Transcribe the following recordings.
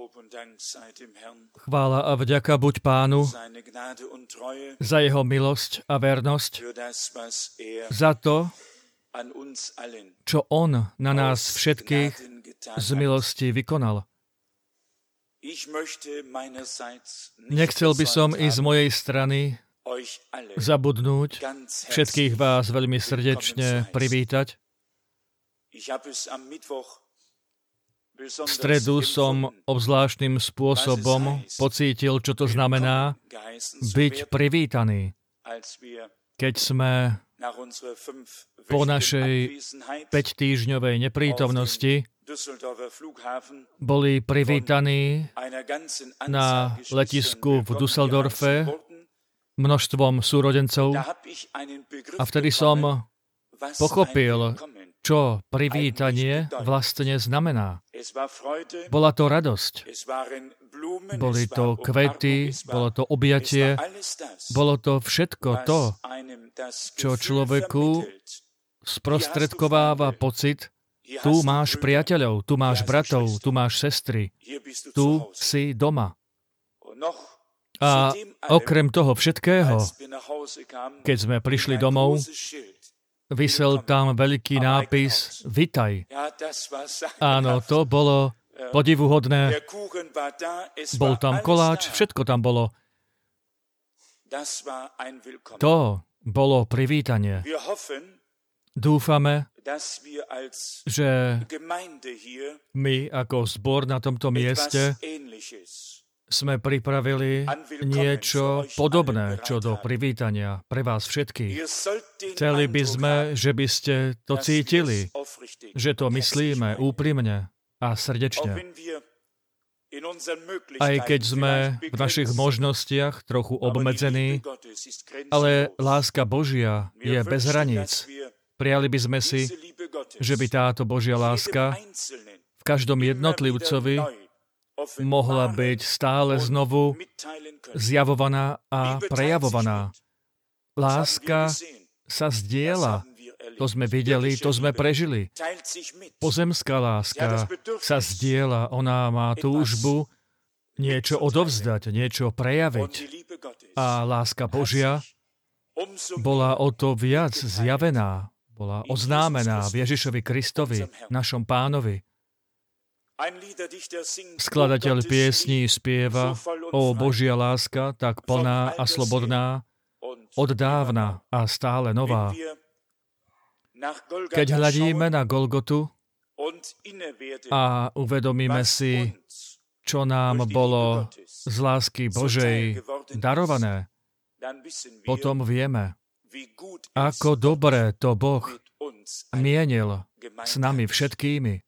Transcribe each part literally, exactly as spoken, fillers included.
Chvála a vďaka buď Pánu za jeho milosť a vernosť, za to, čo on na nás všetkých z milosti vykonal. Nechcel by som i z mojej strany zabudnúť všetkých vás veľmi srdečne privítať. V stredu som obzvláštnym spôsobom pocítil, čo to znamená byť privítaný, keď sme po našej päťtýždňovej neprítomnosti boli privítaní na letisku v Düsseldorfe množstvom súrodencov a vtedy som pochopil, čo privítanie vlastne znamená. Bola to radosť, boli to kvety, bolo to objatie, bolo to všetko to, čo človeku sprostredkováva pocit, tu máš priateľov, tu máš bratov, tu máš sestry, tu si doma. A okrem toho všetkého, keď sme prišli domov, visel tam veľký nápis Vitaj. Áno, to bolo podivuhodné. Bol tam koláč, všetko tam bolo. To bolo privítanie. Dúfame, že my ako zbor na tomto mieste sme pripravili niečo podobné, čo do privítania pre vás všetkých. Chceli by sme, že by ste to cítili, že to myslíme úprimne a srdečne. Aj keď sme v našich možnostiach trochu obmedzení, ale láska Božia je bez hraníc. Prijali by sme si, že by táto Božia láska v každom jednotlivcovi mohla byť stále znovu zjavovaná a prejavovaná. Láska sa zdieľa. To sme videli, to sme prežili. Pozemská láska sa zdieľa. Ona má túžbu niečo odovzdať, niečo prejaviť. A láska Božia bola o to viac zjavená, bola oznámená v Ježišovi Kristovi, našom Pánovi. Skladateľ piesní spieva: O Božia láska, tak plná a slobodná, od dávna a stále nová. Keď hľadíme na Golgotu a uvedomíme si, čo nám bolo z lásky Božej darované, potom vieme, ako dobre to Boh mienil s nami všetkými.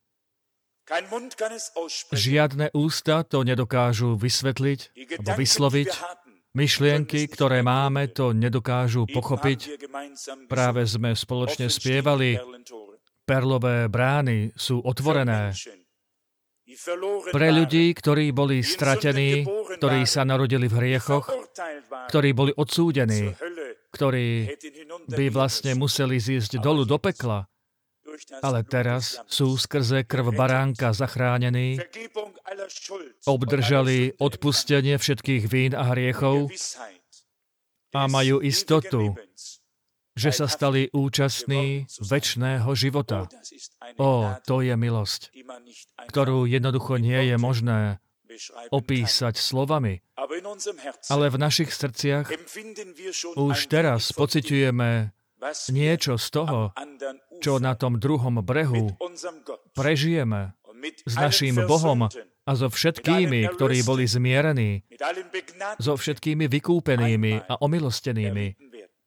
Žiadne ústa to nedokážu vysvetliť alebo vysloviť. Myšlienky, ktoré máme, to nedokážu pochopiť. Práve sme spoločne spievali: Perlové brány sú otvorené. Pre ľudí, ktorí boli stratení, ktorí sa narodili v hriechoch, ktorí boli odsúdení, ktorí by vlastne museli zísť dolu do pekla, ale teraz sú skrze krv baránka zachránení, obdržali odpustenie všetkých vín a hriechov a majú istotu, že sa stali účastní večného života. Ó, to je milosť, ktorú jednoducho nie je možné opísať slovami, ale v našich srdciach už teraz pociťujeme niečo z toho, čo na tom druhom brehu prežijeme s naším Bohom a so všetkými, ktorí boli zmierení, so všetkými vykúpenými a omilostenými.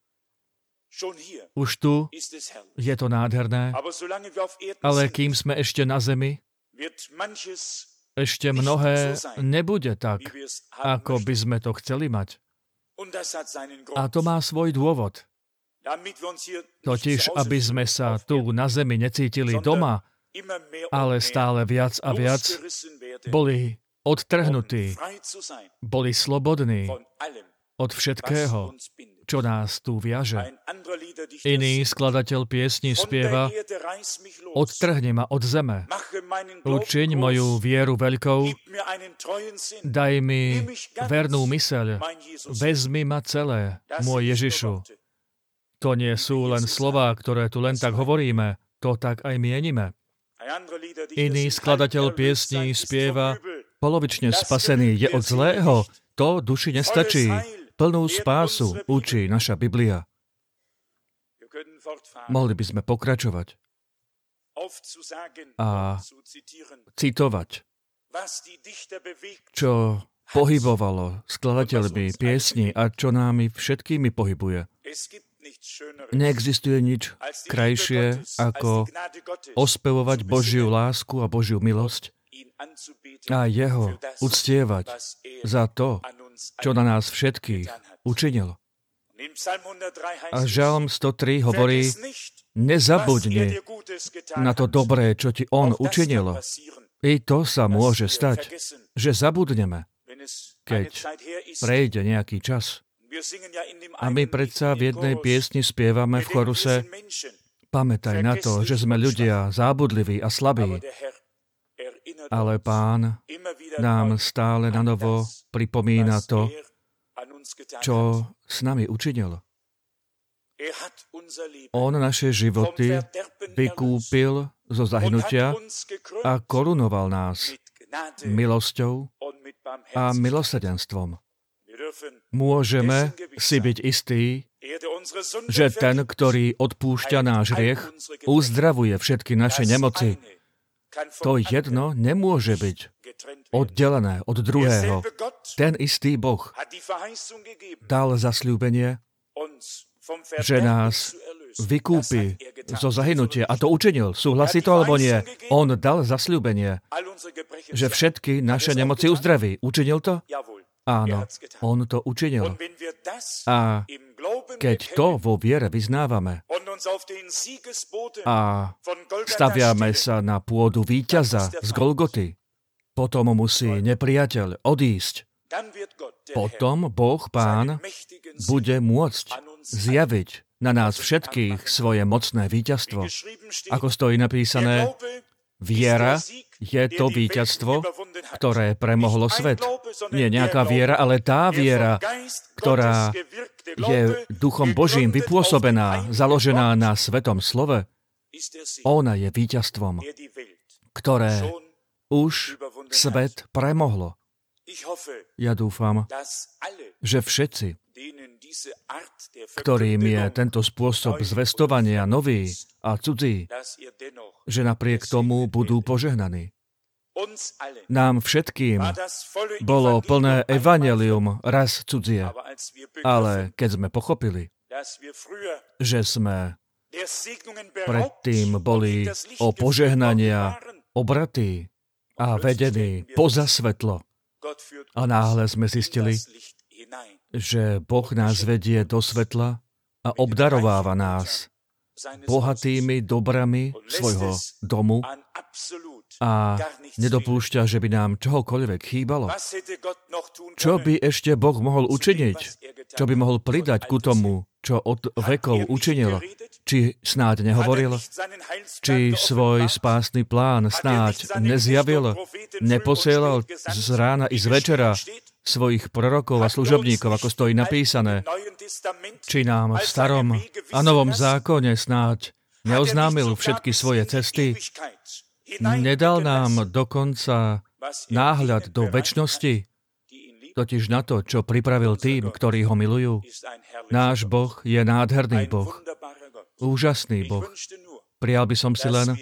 Už tu je to nádherné, ale kým sme ešte na zemi, ešte mnohé nebude tak, ako by sme to chceli mať. A to má svoj dôvod. Totiž, aby sme sa tu na zemi necítili doma, ale stále viac a viac boli odtrhnutí, boli slobodní od všetkého, čo nás tu viaže. Iný skladateľ piesni spieva: Odtrhni ma od zeme, učiň moju vieru veľkou Daj mi vernú myseľ, vezmi ma celé, môj Ježišu. To nie sú len slová, ktoré tu len tak hovoríme, to tak aj mienime. Iný skladateľ piesní spieva, polovične spasený je od zlého, to duši nestačí. Plnú spásu učí naša Biblia. Mohli by sme pokračovať a citovať, čo pohybovalo skladateľmi piesni a čo námi všetkými pohybuje. Neexistuje nič krajšie, ako ospevovať Božiu lásku a Božiu milosť a Jeho uctievať za to, čo na nás všetkých učinil. A Žalm sto tri hovorí, nezabudni na to dobré, čo ti On učinil. I to sa môže stať, že zabudneme, keď prejde nejaký čas. A my predsa v jednej piesni spievame v choruse, pamätaj na to, že sme ľudia zábudliví a slabí, ale Pán nám stále na novo pripomína to, čo s nami učinil. On naše životy vykúpil zo zahynutia a korunoval nás milosťou a milosrdenstvom. Môžeme si byť istí, že ten, ktorý odpúšťa náš hriech, uzdravuje všetky naše nemoci. To jedno nemôže byť oddelené od druhého. Ten istý Boh dal zasľúbenie, že nás vykúpi zo zahynutia. A to učinil. Súhlasí to alebo nie? On dal zasľúbenie, že všetky naše nemoci uzdraví. Učinil to? Áno, on to učinil. A keď to vo viere vyznávame a staviame sa na pôdu víťaza z Golgoty, potom musí nepriateľ odísť. Potom Boh Pán bude môcť zjaviť na nás všetkých svoje mocné víťazstvo. Ako stojí napísané, viera je to víťazstvo, ktoré premohlo svet. Nie nejaká viera, ale tá viera, ktorá je Duchom Božím vypôsobená, založená na Svetom slove. Ona je víťazstvom, ktoré už svet premohlo. Ja dúfam, že všetci, ktorým je tento spôsob zvestovania nový a cudzí, že napriek tomu budú požehnaní. Nám všetkým bolo plné evanjelium raz cudzie, ale keď sme pochopili, že sme predtým boli o požehnania obratí a vedení poza svetlo, a náhle sme zistili, že Boh nás vedie do svetla a obdarováva nás bohatými dobrami svojho domu a nedopúšťa, že by nám čohokoľvek chýbalo. Čo by ešte Boh mohol učiniť? Čo by mohol pridať ku tomu, čo od vekov učinil? Či snáď nehovoril? Či svoj spásny plán snáď nezjavil? Neposielal z rána i z večera svojich prorokov a služobníkov, ako stojí napísané? Či nám v starom a novom zákone snáď neoznámil všetky svoje cesty? Nedal nám dokonca náhľad do večnosti, totiž na to, čo pripravil tým, ktorí ho milujú? Náš Boh je nádherný Boh, úžasný Boh. Prijal by som si len,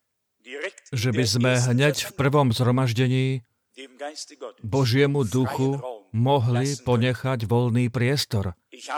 že by sme hneď v prvom zhromaždení Božiemu duchu mohli ponechať voľný priestor.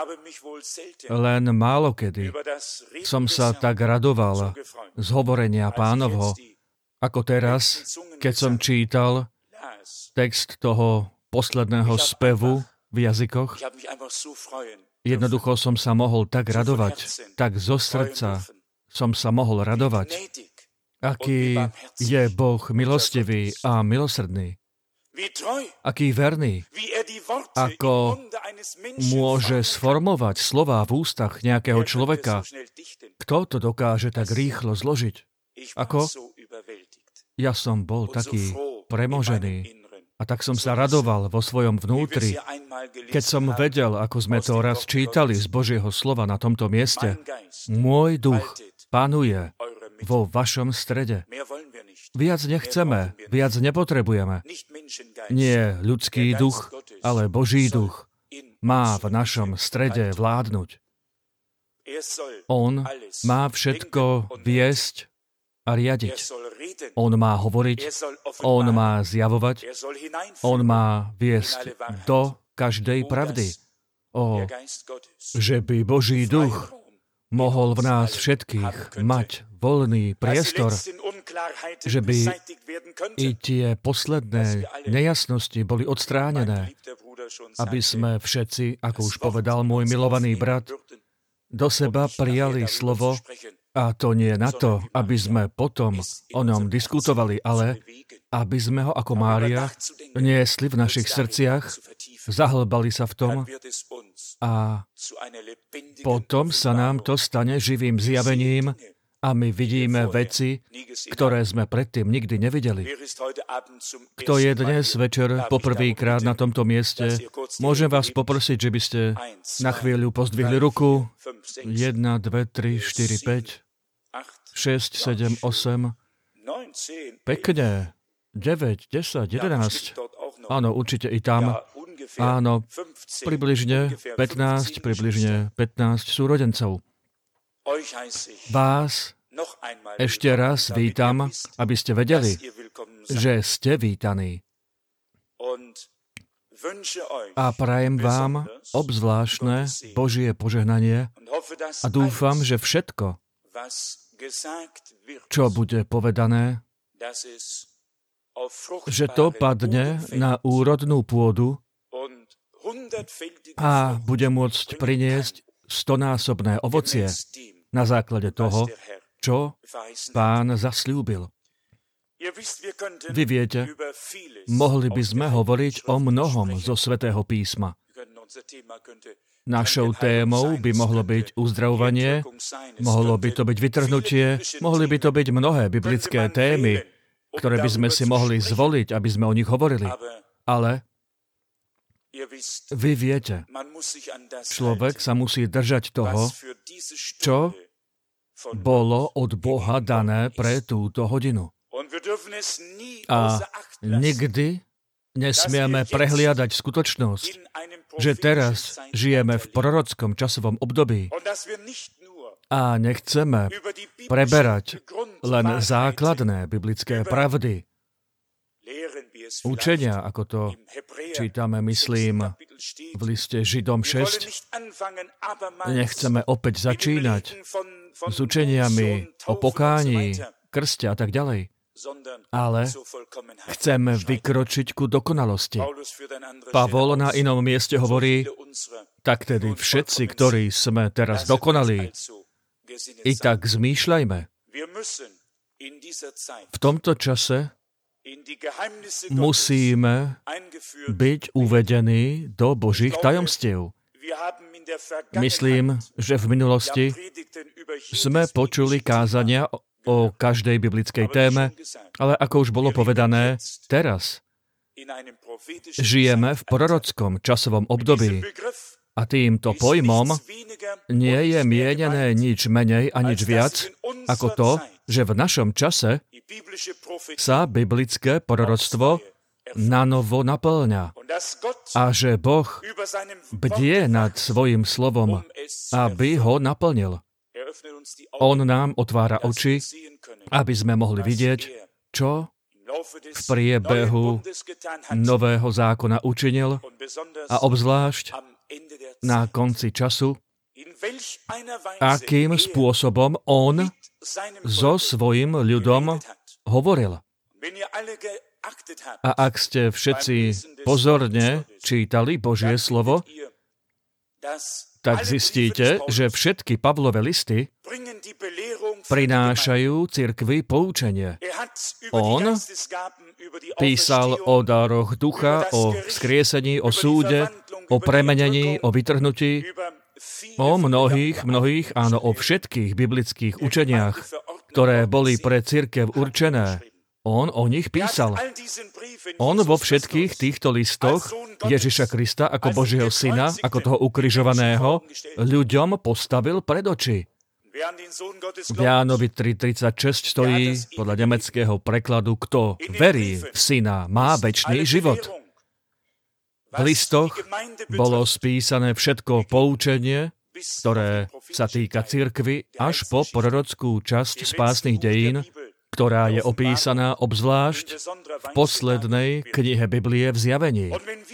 Len málokedy som sa tak radoval z hovorenia Pánovho, ako teraz, keď som čítal text toho posledného spevu v jazykoch. Jednoducho som sa mohol tak radovať, tak zo srdca som sa mohol radovať. Aký je Boh milostivý a milosrdný. Aký verný. Ako môže sformovať slová v ústach nejakého človeka. Kto to dokáže tak rýchlo zložiť? Ako? Ja som bol taký premožený a A tak som sa radoval vo svojom vnútri, keď som vedel, ako sme to raz čítali z Božieho slova na tomto mieste. Môj duch panuje vo vašom strede. Viac nechceme, viac nepotrebujeme. Nie ľudský duch, ale Boží duch má v našom strede vládnuť. On má všetko viesť a riadiť. On má hovoriť, on má zjavovať, on má viesť do každej pravdy. O, že by Boží duch mohol v nás všetkých mať voľný priestor, že by i tie posledné nejasnosti boli odstránené, aby sme všetci, ako už povedal môj milovaný brat, do seba prijali slovo, a to nie na to, aby sme potom o ňom diskutovali, ale aby sme ho ako Mária niesli v našich srdciach, zahlbali sa v tom a potom sa nám to stane živým zjavením a my vidíme veci, ktoré sme predtým nikdy nevideli. Kto je dnes večer poprvýkrát na tomto mieste, môžem vás poprosiť, že by ste na chvíľu pozdvihli ruku. jedna, dva, tri, štyri, päť, šesť, sedem, osem. Pekne. deväť, desať, jedenásť. Áno, určite i tam. Áno, približne pätnásť, približne pätnásť súrodencov. Vás ešte raz vítam, aby ste vedeli, že ste vítaní. A prajem vám obzvláštne Božie požehnanie a dúfam, že všetko, čo bude povedané, že to padne na úrodnú pôdu a bude môcť priniesť stonásobné ovocie na základe toho, čo Pán zasľúbil. Vy viete, mohli by sme hovoriť o mnohom zo Svätého písma. Našou témou by mohlo byť uzdravovanie, mohlo by to byť vytrhnutie, mohli by to byť mnohé biblické témy, ktoré by sme si mohli zvoliť, aby sme o nich hovorili. Ale vy viete, človek sa musí držať toho, čo bolo od Boha dané pre túto hodinu. A nikdy nesmieme prehliadať skutočnosť, že teraz žijeme v prorockom časovom období a nechceme preberať len základné biblické pravdy, učenia, ako to čítame, myslím, v liste Židom šesť. Nechceme opäť začínať s učeniami o pokání, krste a tak ďalej, ale chceme vykročiť ku dokonalosti. Pavol na inom mieste hovorí, tak tedy všetci, ktorí sme teraz dokonalí, i tak zmýšľajme. V tomto čase musíme byť uvedení do Božích tajomstiev. Myslím, že v minulosti sme počuli kázania o každej biblickej téme, ale ako už bolo povedané, teraz žijeme v prorockom časovom období. A týmto pojmom nie je mienené nič menej a nič viac, ako to, že v našom čase sa biblické proroctvo nanovo naplňa a že Boh bdie nad svojim slovom, aby ho naplnil. On nám otvára oči, aby sme mohli vidieť, čo v priebehu nového zákona učinil a obzvlášť na konci času, akým spôsobom on so svojím ľudom hovoril. A ak ste všetci pozorne čítali Božie slovo, tak zistíte, že všetky Pavlove listy prinášajú cirkvi poučenie. On písal o daroch ducha, o vzkriesení, o súde, o premenení, o vytrhnutí, o mnohých, mnohých, áno, o všetkých biblických učeniach, ktoré boli pre cirkev určené. On o nich písal. On vo všetkých týchto listoch Ježiša Krista ako Božieho syna, ako toho ukrižovaného, ľuďom postavil pred oči. V Jánovi tri tridsaťšesť stojí podľa nemeckého prekladu, kto verí v syna, má večný život. V listoch bolo spísané všetko poučenie, ktoré sa týka cirkvi, až po prorockú časť spásnych dejín, ktorá je opísaná obzvlášť v poslednej knihe Biblie v Zjavení.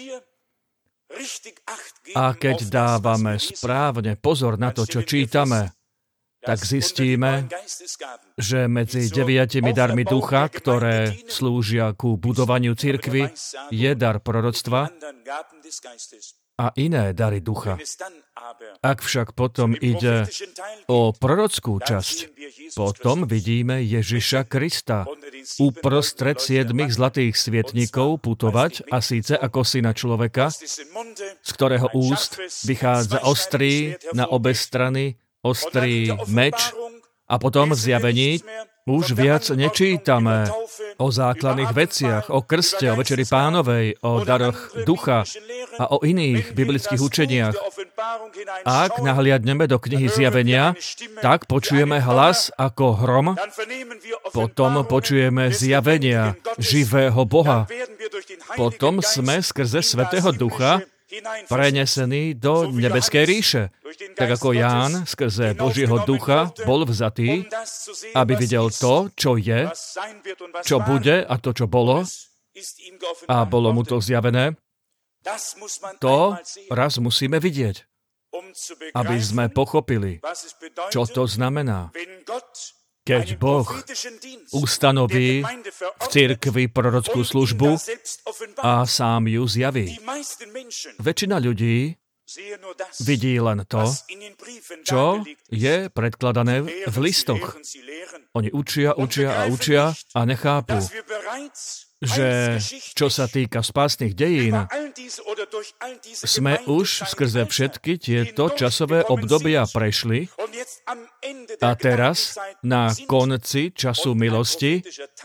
A keď dávame správne pozor na to, čo čítame, tak zistíme, že medzi deviatimi darmi ducha, ktoré slúžia ku budovaniu cirkvi, je dar proroctva a iné dary ducha. Ak však potom ide o prorockú časť, potom vidíme Ježiša Krista uprostred siedmich zlatých svietnikov putovať, a síce ako syna človeka, z ktorého úst vychádza ostrý na obe strany ostrý meč, a potom v Zjavení už viac nečítame o základných veciach, o krste, o Večeri Pánovej, o daroch ducha a o iných biblických učeniach. Ak nahliadneme do knihy Zjavenia, tak počujeme hlas ako hrom, potom počujeme zjavenia živého Boha, potom sme skrze Svätého Ducha prenesený do nebeskej ríše. Tak ako Ján skrze Božieho ducha bol vzatý, aby videl to, čo je, čo bude a to, čo bolo, a bolo mu to zjavené, to raz musíme vidieť, aby sme pochopili, čo to znamená. Keď Boh ustanoví v cirkvi prorockú službu a sám ju zjaví. Väčšina ľudí vidí len to, čo je predkladané v listoch. Oni učia, učia a učia a nechápu, že čo sa týka spásnych dejín, sme už skrze všetky tieto časové obdobia prešli a teraz na konci času milosti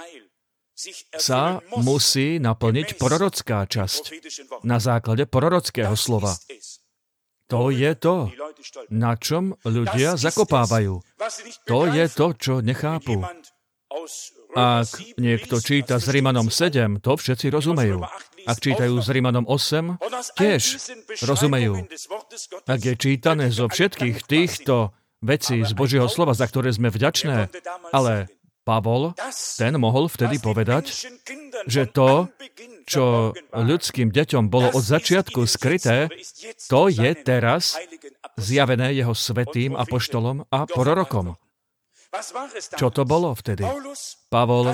sa musí naplniť prorocká časť na základe prorockého slova. To je to, na čom ľudia zakopávajú. To je to, čo nechápu. Ak niekto číta s Rimanom sedem, to všetci rozumejú. Ak čítajú s Rimanom osem, tiež rozumejú. Ak je čítané zo všetkých týchto vecí z Božieho slova, za ktoré sme vďačné, ale Pavol, ten mohol vtedy povedať, že to, čo ľudským deťom bolo od začiatku skryté, to je teraz zjavené jeho svätým apoštolom a prorokom. Čo to bolo vtedy? Pavol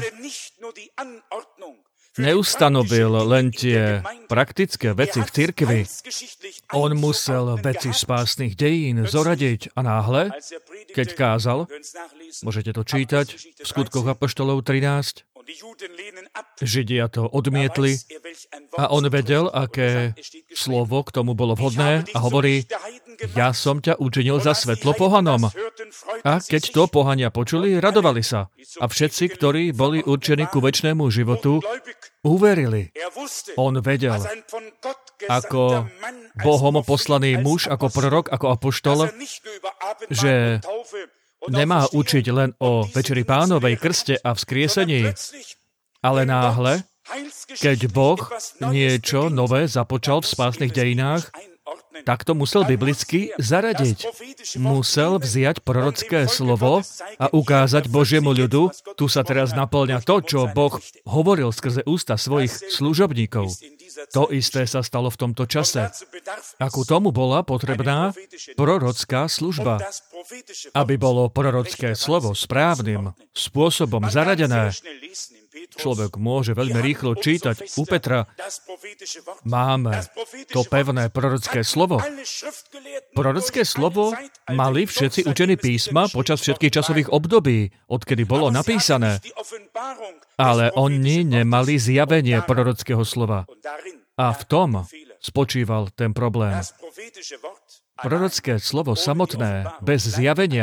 neustanovil len tie praktické veci v cirkvi. On musel veci spásnych dejín zoradiť a náhle, keď kázal, môžete to čítať v Skutkoch apoštolov trinásť, Židia to odmietli a on vedel, aké slovo k tomu bolo vhodné a hovorí, ja som ťa učinil za svetlo pohanom. A keď to pohania počuli, radovali sa. A všetci, ktorí boli určení ku večnému životu, uverili. On vedel, ako Bohom poslaný muž, ako prorok, ako apoštol, že nemá učiť len o Večeri Pánovej, krste a vzkriesení, ale náhle, keď Boh niečo nové započal v spásnych dejinách, tak to musel biblicky zaradiť. Musel vziať prorocké slovo a ukázať Božiemu ľudu, tu sa teraz naplňa to, čo Boh hovoril skrze ústa svojich služobníkov. To isté sa stalo v tomto čase. A ku tomu bola potrebná prorocká služba. Aby bolo prorocké slovo správnym spôsobom zaradené, človek môže veľmi rýchlo čítať u Petra, máme to pevné prorocké slovo. Prorocké slovo mali všetci učení písma počas všetkých časových období, odkedy bolo napísané. Ale oni nemali zjavenie prorockého slova. A v tom spočíval ten problém. Prorocké slovo samotné, bez zjavenia,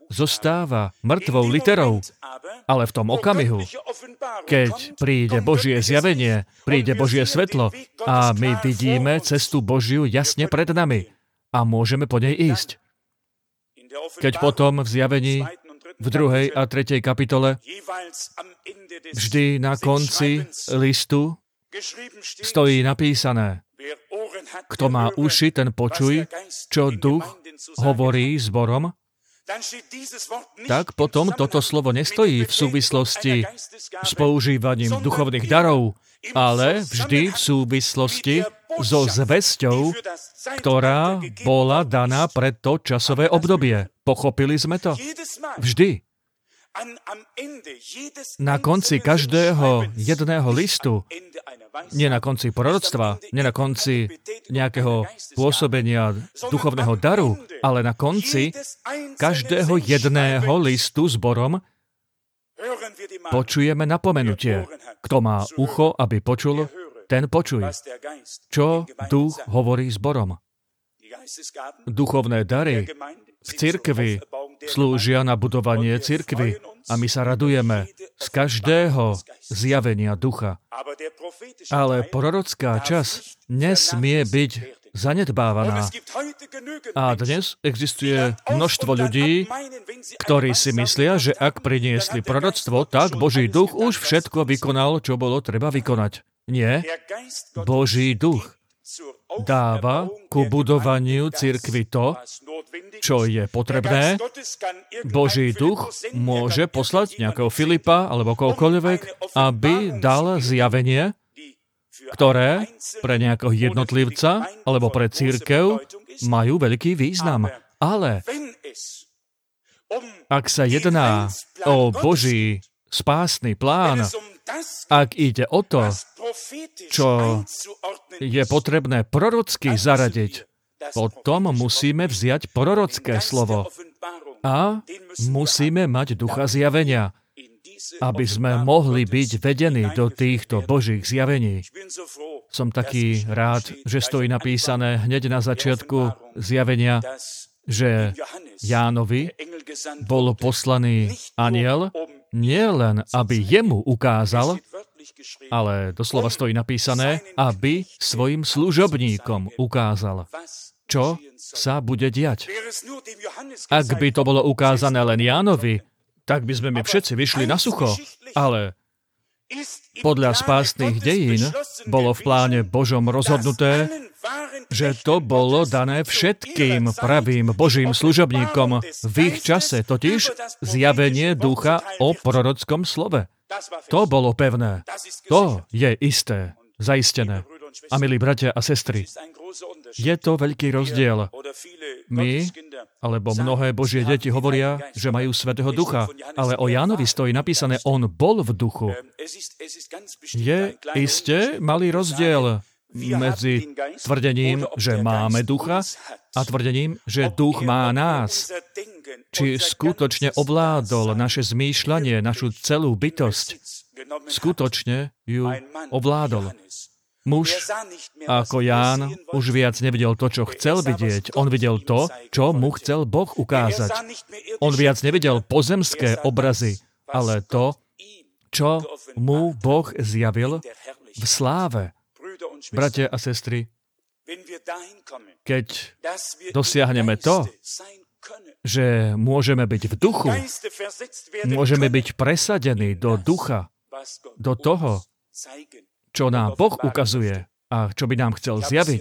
zostáva mŕtvou literou, ale v tom okamihu, keď príde Božie zjavenie, príde Božie svetlo a my vidíme cestu Božiu jasne pred nami a môžeme po nej ísť. Keď potom v zjavení v druhej a tretej kapitole vždy na konci listu stojí napísané: Kto má uši, ten počuj, čo duch hovorí zborom. Tak potom toto slovo nestojí v súvislosti s používaním duchovných darov, ale vždy v súvislosti so zvesťou, ktorá bola daná pre to časové obdobie. Pochopili sme to? Vždy. Na konci každého jedného listu, nie na konci proroctva, nie na konci nejakého pôsobenia duchovného daru, ale na konci každého jedného listu zborom počujeme napomenutie. Kto má ucho, aby počul, ten počuj. Čo duch hovorí zborom? Duchovné dary v cirkvi slúžia na budovanie cirkvi a my sa radujeme z každého zjavenia ducha. Ale prorocká časť nesmie byť zanedbávaná. A dnes existuje množstvo ľudí, ktorí si myslia, že ak priniesli proroctvo, tak Boží duch už všetko vykonal, čo bolo treba vykonať. Nie. Boží duch dáva ku budovaniu cirkvi to, čo je potrebné. Boží duch môže poslať nejakého Filipa alebo kohokoľvek, aby dal zjavenie, ktoré pre nejakého jednotlivca alebo pre cirkev majú veľký význam. Ale ak sa jedná o Boží spásny plán, ak ide o to, čo je potrebné prorocky zaradiť, potom musíme vziať prorocké slovo a musíme mať ducha zjavenia, aby sme mohli byť vedení do týchto Božích zjavení. Som taký rád, že stojí napísané hneď na začiatku zjavenia, že Jánovi bol poslaný anjel, nie len aby jemu ukázal, ale doslova stojí napísané, aby svojim služobníkom ukázal, čo sa bude diať. Ak by to bolo ukázané len Jánovi, tak by sme my všetci vyšli na sucho. Ale podľa spásnych dejín bolo v pláne Božom rozhodnuté, že to bolo dané všetkým pravým Božím služobníkom v ich čase, totiž zjavenie ducha o prorockom slove. To bolo pevné. To je isté, zaistené. A milí bratia a sestry, je to veľký rozdiel. My, alebo mnohé Božie deti hovoria, že majú Svätého Ducha, ale o Jánovi stojí napísané, on bol v duchu. Je isté malý rozdiel medzi tvrdením, že máme ducha, a tvrdením, že duch má nás. Či skutočne ovládol naše zmýšľanie, našu celú bytosť. Skutočne ju ovládol. Muž ako Ján už viac nevidel to, čo chcel vidieť. On videl to, čo mu chcel Boh ukázať. On viac nevidel pozemské obrazy, ale to, čo mu Boh zjavil v sláve. Bratia a sestry, keď dosiahneme to, že môžeme byť v duchu, môžeme byť presadení do ducha, do toho, čo nám Boh ukazuje a čo by nám chcel zjaviť.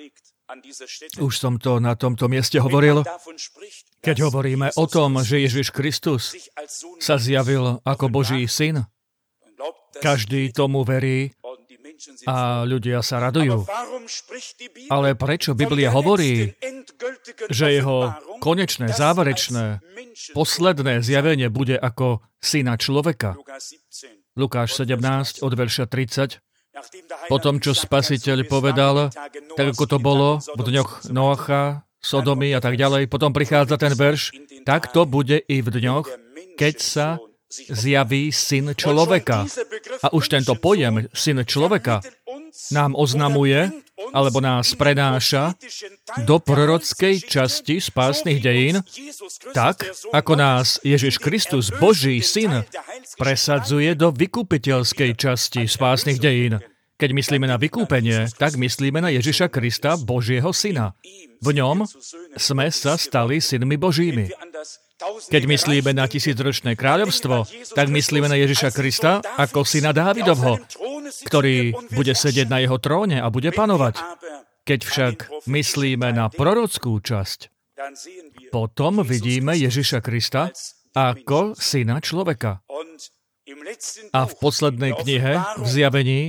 Už som to na tomto mieste hovoril, keď hovoríme o tom, že Ježiš Kristus sa zjavil ako Boží syn. Každý tomu verí a ľudia sa radujú. Ale prečo Biblia hovorí, že jeho konečné, záverečné, posledné zjavenie bude ako syna človeka? Lukáš sedemnásť, od verša tridsať. Potom, čo Spasiteľ povedal, tak ako to bolo v dňoch Noacha, Sodomy a tak ďalej, potom prichádza ten verš, tak to bude i v dňoch, keď sa zjaví syn človeka. A už tento pojem, syn človeka, nám oznamuje, alebo nás prenáša do prorockej časti spásnych dejín, tak, ako nás Ježiš Kristus, Boží syn, presadzuje do vykupiteľskej časti spásnych dejín. Keď myslíme na vykúpenie, tak myslíme na Ježiša Krista, Božieho syna. V ňom sme sa stali synmi Božími. Keď myslíme na tisícročné kráľovstvo, tak myslíme na Ježiša Krista ako syna Dávidovho, ktorý bude sedieť na jeho tróne a bude panovať. Keď však myslíme na prorockú časť, potom vidíme Ježiša Krista ako syna človeka. A v poslednej knihe, v Zjavení,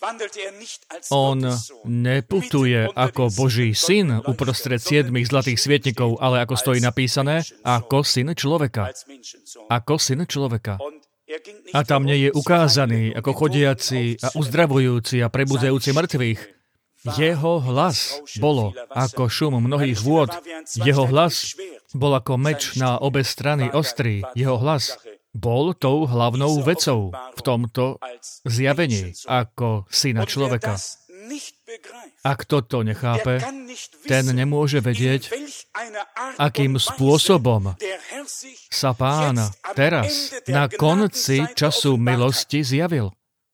on neputuje ako Boží syn uprostred siedmých zlatých svietnikov, ale ako stojí napísané, ako syn človeka. Ako syn človeka. A tam nie je ukázaný ako chodiaci a uzdravujúci a prebudzajúci mŕtvych. Jeho hlas bolo ako šum mnohých vôd. Jeho hlas bol ako meč na obe strany ostrý. Jeho hlas bol tou hlavnou vecou v tomto zjavení ako syna človeka. Ak toto nechápe, ten nemôže vedieť, akým spôsobom sa Pán teraz na konci času milosti zjavil.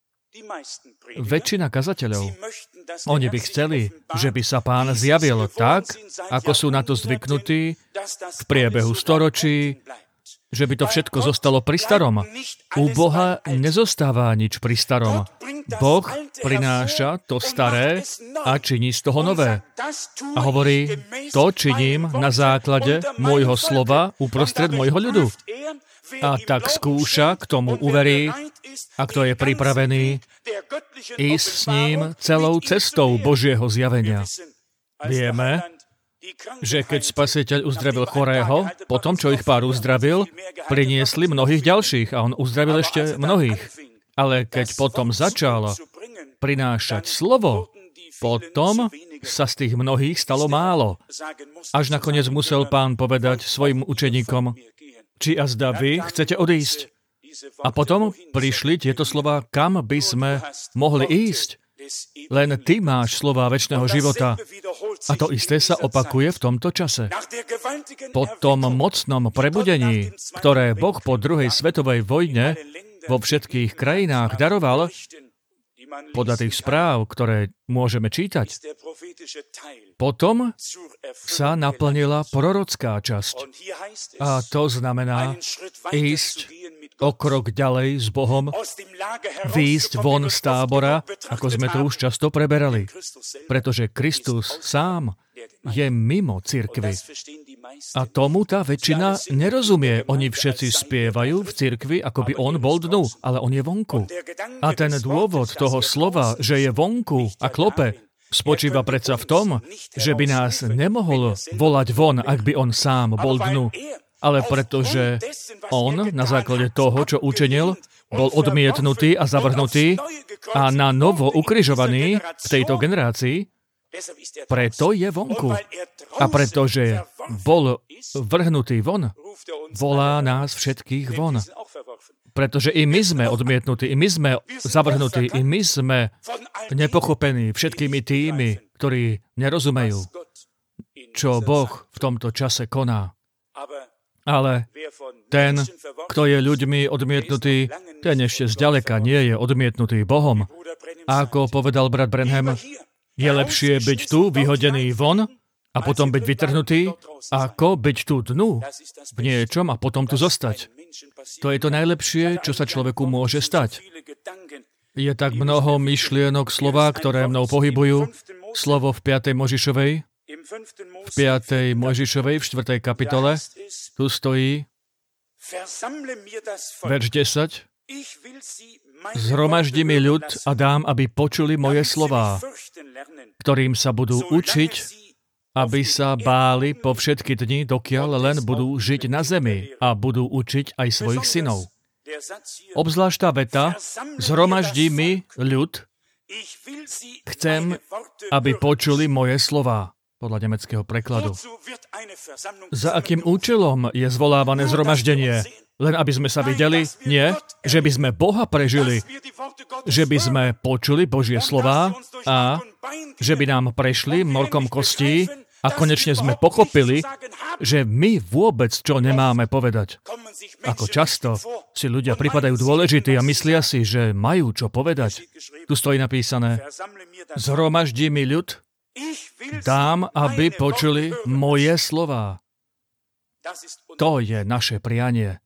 Väčšina kazateľov, oni by chceli, že by sa Pán zjavil tak, ako sú na to zvyknutí v priebehu storočí, že by to všetko zostalo pri starom. U Boha nezostáva nič pri starom. Boh prináša to staré a činí z toho nové. A hovorí, to činím na základe môjho slova uprostred môjho ľudu. A tak skúša, k tomu uverí, a kto je pripravený ísť s ním celou cestou Božieho zjavenia. Vieme, že keď Spasiteľ uzdravil chorého, potom, čo ich pár uzdravil, priniesli mnohých ďalších a on uzdravil ešte mnohých. Ale keď potom začal prinášať slovo, potom sa z tých mnohých stalo málo. Až nakoniec musel Pán povedať svojim učeníkom, či azda vy chcete odísť. A potom prišli tieto slova, kam by sme mohli ísť. Len ty máš slová večného života. A to isté sa opakuje v tomto čase. Po tom mocnom prebudení, ktoré Boh po druhej svetovej vojne vo všetkých krajinách daroval, podľa tých správ, ktoré môžeme čítať, potom sa naplnila prorocká časť. A to znamená ísť o krok ďalej s Bohom, výjsť von z tábora, ako sme to už často preberali. Pretože Kristus sám je mimo cirkvi. A tomu tá väčšina nerozumie. Oni všetci spievajú v cirkvi, ako by on bol dnu, ale on je vonku. A ten dôvod toho slova, že je vonku a klope, spočíva predsa v tom, že by nás nemohol volať von, ak by on sám bol dnu. Ale pretože on, na základe toho, čo učinil, bol odmietnutý a zavrhnutý a na novo ukrižovaný v tejto generácii, preto je vonku. A pretože bol vrhnutý von, volá nás všetkých von. Pretože i my sme odmietnutí, i my sme zavrhnutí, i my sme nepochopení všetkými tými, ktorí nerozumejú, čo Boh v tomto čase koná. Ale ten, kto je ľuďmi odmietnutý, ten ešte zďaleka nie je odmietnutý Bohom. A ako povedal brat Branham, je lepšie byť tu, vyhodený von, a potom byť vytrhnutý, ako byť tu dnu v niečom a potom tu zostať. To je to najlepšie, čo sa človeku môže stať. Je tak mnoho myšlienok slova, ktoré mnou pohybujú. Slovo v piatej Mojžišovej, v piatej Mojžišovej, v štvrtej kapitole, tu stojí verš desať. Zhromaždi mi ľud a dám, aby počuli moje slová, ktorým sa budú učiť, aby sa báli po všetky dni, dokiaľ len budú žiť na zemi a budú učiť aj svojich synov. Obzvlášť tá veta, zhromaždi mi ľud, chcem, aby počuli moje slová, podľa nemeckého prekladu. Za akým účelom je zvolávané zhromaždenie? len aby sme sa videli. Nie, že by sme Boha prežili, že by sme počuli Božie slová a že by nám prešli morkom kostí a konečne sme pochopili, že my vôbec čo nemáme povedať. Ako často si ľudia pripadajú dôležití a myslia si, že majú čo povedať. Tu stojí napísané: zhromaždí mi ľud, dám, aby počuli moje slová. To je naše prianie.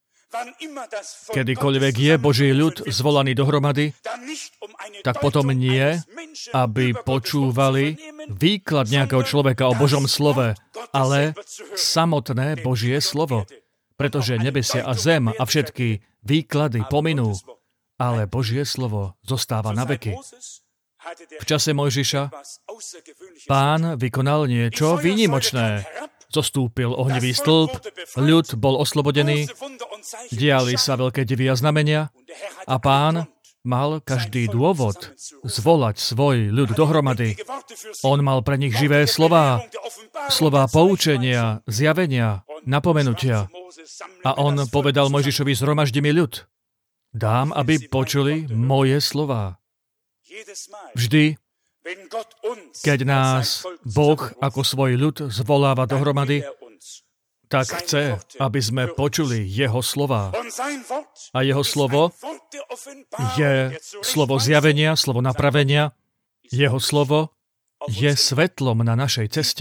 Kedykoľvek je Boží ľud zvolaný dohromady, tak potom nie, aby počúvali výklad nejakého človeka o Božom slove, ale samotné Božie slovo. Pretože nebesia a zem a všetky výklady pominú, ale Božie slovo zostáva na veky. V čase Mojžiša Pán vykonal niečo výnimočné. Zostúpil ohnivý stĺp, ľud bol oslobodený, diali sa veľké divy a znamenia a Pán mal každý dôvod zvolať svoj ľud dohromady. On mal pre nich živé slová, slová poučenia, zjavenia, napomenutia. A on povedal Mojžišovi: zhromaždi mi ľud, dám, aby počuli moje slová. Vždy, keď nás Boh ako svoj ľud zvoláva dohromady, tak chce, aby sme počuli jeho slová. A jeho slovo je slovo zjavenia, slovo napravenia. Jeho slovo je svetlom na našej ceste.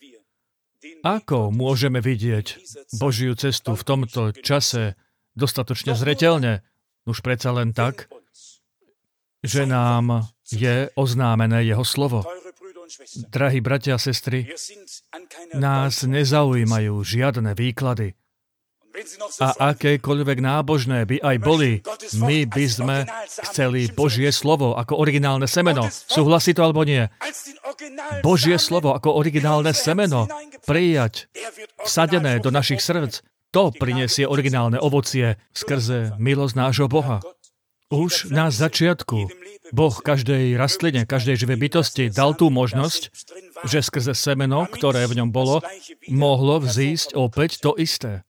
Ako môžeme vidieť Božiu cestu v tomto čase dostatočne zreteľne? Už predsa len tak, že nám je oznámené jeho slovo. Drahí bratia a sestry, nás nezaujímajú žiadne výklady. A akékoľvek nábožné by aj boli, my by sme chceli Božie slovo ako originálne semeno. Súhlasí to alebo nie? Božie slovo ako originálne semeno prijať, vsadené do našich srdc, to prinesie originálne ovocie skrze milosť nášho Boha. Už na začiatku Boh každej rastline, každej živej bytosti dal tú možnosť, že skrze semeno, ktoré v ňom bolo, mohlo vzísť opäť to isté.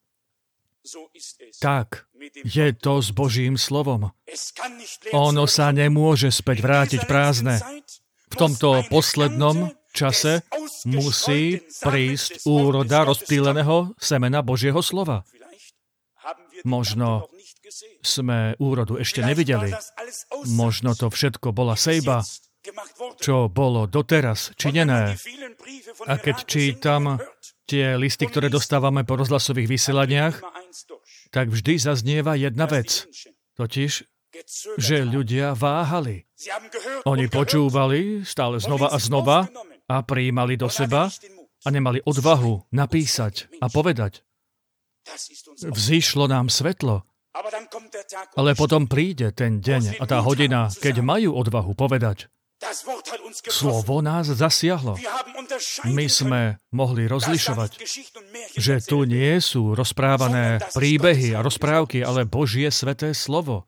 Tak je to s Božím slovom. Ono sa nemôže späť vrátiť prázdne. V tomto poslednom čase musí prísť úroda rozptýleného semena Božieho slova. Možno sme úrodu ešte nevideli. Možno to všetko bola sejba, čo bolo doteraz činené. A keď čítam tie listy, ktoré dostávame po rozhlasových vysielaniach, tak vždy zaznieva jedna vec. Totiž, že ľudia váhali. Oni počúvali stále znova a znova a prijímali do seba a nemali odvahu napísať a povedať. Vzýšlo nám svetlo. Ale potom príde ten deň a tá hodina, keď majú odvahu povedať. Slovo nás zasiahlo. My sme mohli rozlišovať, že tu nie sú rozprávané príbehy a rozprávky, ale Božie sveté slovo.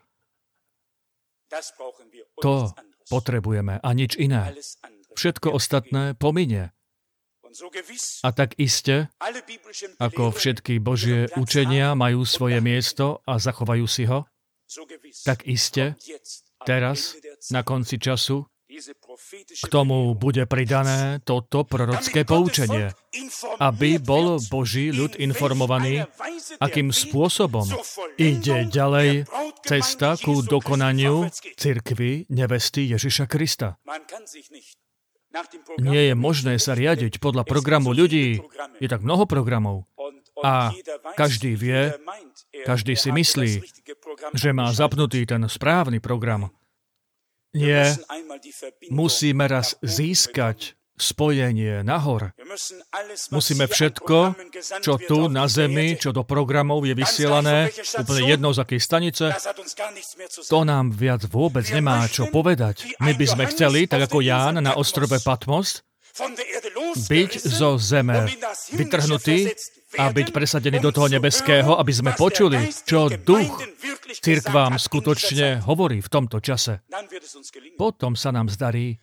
To potrebujeme a nič iné. Všetko ostatné pominie. A tak iste, ako všetky Božie učenia majú svoje miesto a zachovajú si ho, tak iste, teraz, na konci času, k tomu bude pridané toto prorocké poučenie, aby bol Boží ľud informovaný, akým spôsobom ide ďalej cesta ku dokonaniu cirkvi nevesty Ježiša Krista. Nie je možné sa riadiť podľa programu ľudí. Je tak mnoho programov. A každý vie, každý si myslí, že má zapnutý ten správny program. Nie, musíme raz získať spojenie nahor. Musíme všetko, čo tu na zemi, čo do programov je vysielané, úplne jedno z akej stanice, to nám viac vôbec nemá čo povedať. My by sme chceli, tak ako Ján na ostrove Patmos, byť zo zeme vytrhnutý a byť presadený do toho nebeského, aby sme počuli, čo duch cirkvám skutočne hovorí v tomto čase. Potom sa nám zdarí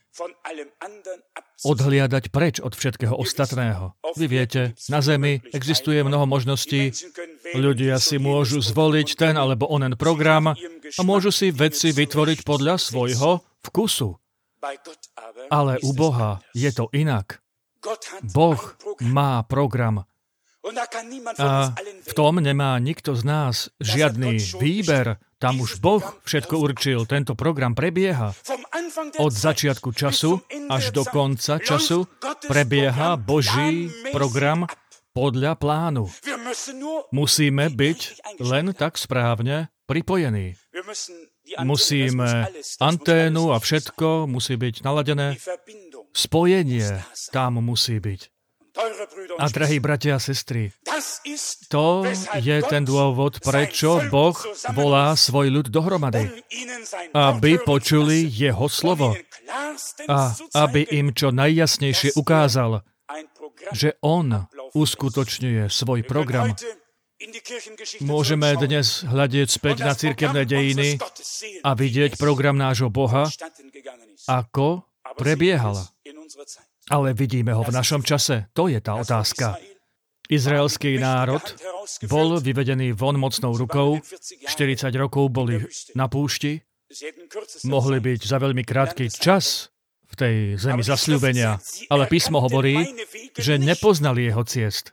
odhliadať preč od všetkého ostatného. Vy viete, na zemi existuje mnoho možností, Ľudia si môžu zvoliť ten alebo onen program a môžu si veci vytvoriť podľa svojho vkusu. Ale u Boha je to inak. Boh má program. A v tom nemá nikto z nás žiadny výber. Tam už Boh všetko určil. Tento program prebieha. Od začiatku času až do konca času prebieha Boží program podľa plánu. Musíme byť len tak správne pripojení. Musíme anténu a všetko musí byť naladené. Spojenie tam musí byť. A drahí bratia a sestry, to je ten dôvod, prečo Boh volá svoj ľud dohromady. Aby počuli jeho slovo a aby im čo najjasnejšie ukázal, že on uskutočňuje svoj program. Môžeme dnes hľadiť späť na cirkevné dejiny a vidieť program nášho Boha, ako prebiehal. Ale vidíme ho v našom čase. To je tá otázka. Izraelský národ bol vyvedený von mocnou rukou. štyridsať rokov boli na púšti. Mohli byť za veľmi krátky čas v tej zemi zasľúbenia. Ale písmo hovorí, že nepoznali jeho ciest.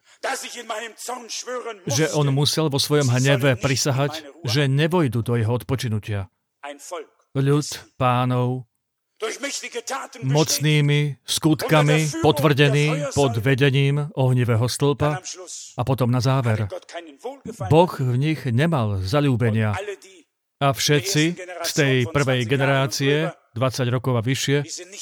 Že on musel vo svojom hneve prisahať, že nevojdu do jeho odpočinutia. Ľud Pánov mocnými skutkami potvrdený pod vedením ohnivého stĺpa a potom na záver. Boh v nich nemal zaľúbenia a všetci z tej prvej generácie, dvadsať rokov a vyššie,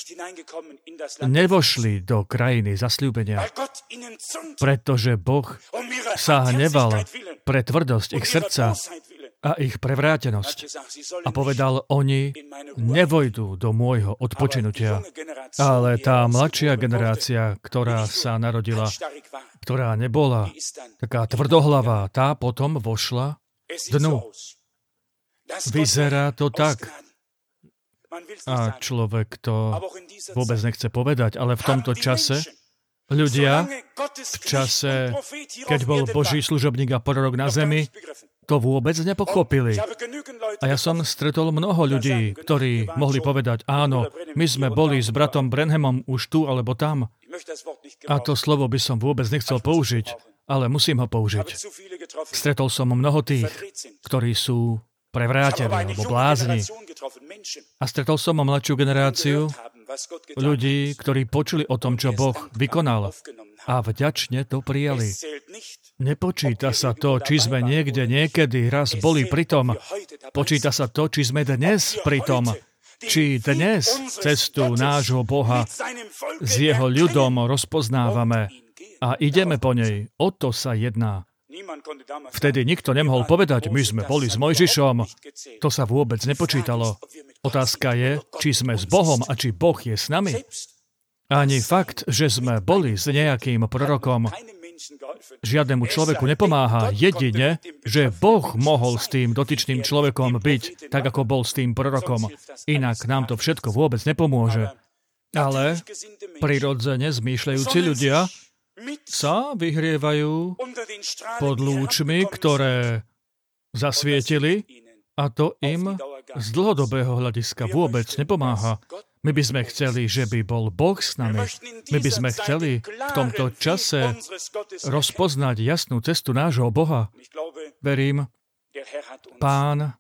nevošli do krajiny zasľúbenia, pretože Boh sa hneval pre tvrdosť ich srdca a ich prevrátenosť. A povedal, oni nevojdu do môjho odpočinutia. Ale tá mladšia generácia, ktorá sa narodila, ktorá nebola taká tvrdohlavá, tá potom vošla dnu. Vyzerá to tak. A človek to vôbec nechce povedať, ale v tomto čase ľudia, v čase, keď bol Boží služobník a prorok na zemi, to vôbec nepochopili. A ja som stretol mnoho ľudí, ktorí mohli povedať, áno, my sme boli s bratom Branhamom už tu alebo tam. A to slovo by som vôbec nechcel použiť, ale musím ho použiť. Stretol som mnoho tých, ktorí sú prevrátení alebo blázni. A stretol som mladšiu generáciu ľudí, ktorí počuli o tom, čo Boh vykonal a vďačne to prijali. Nepočíta sa to, či sme niekde niekedy raz boli pri tom. Počíta sa to, či sme dnes pri tom. Či dnes cestu nášho Boha s jeho ľudom rozpoznávame a ideme po nej. O to sa jedná. Vtedy nikto nemohol povedať, my sme boli s Mojžišom. To sa vôbec nepočítalo. Otázka je, či sme s Bohom a či Boh je s nami. Ani fakt, že sme boli s nejakým prorokom, žiadnemu človeku nepomáha. Jedine, že Boh mohol s tým dotyčným človekom byť, tak ako bol s tým prorokom. Inak nám to všetko vôbec nepomôže. Ale prirodzene zmýšľajúci ľudia sa vyhrievajú pod lúčmi, ktoré zasvietili, a to im z dlhodobého hľadiska vôbec nepomáha. My by sme chceli, že by bol Boh s nami. My by sme chceli v tomto čase rozpoznať jasnú cestu nášho Boha. Verím, Pán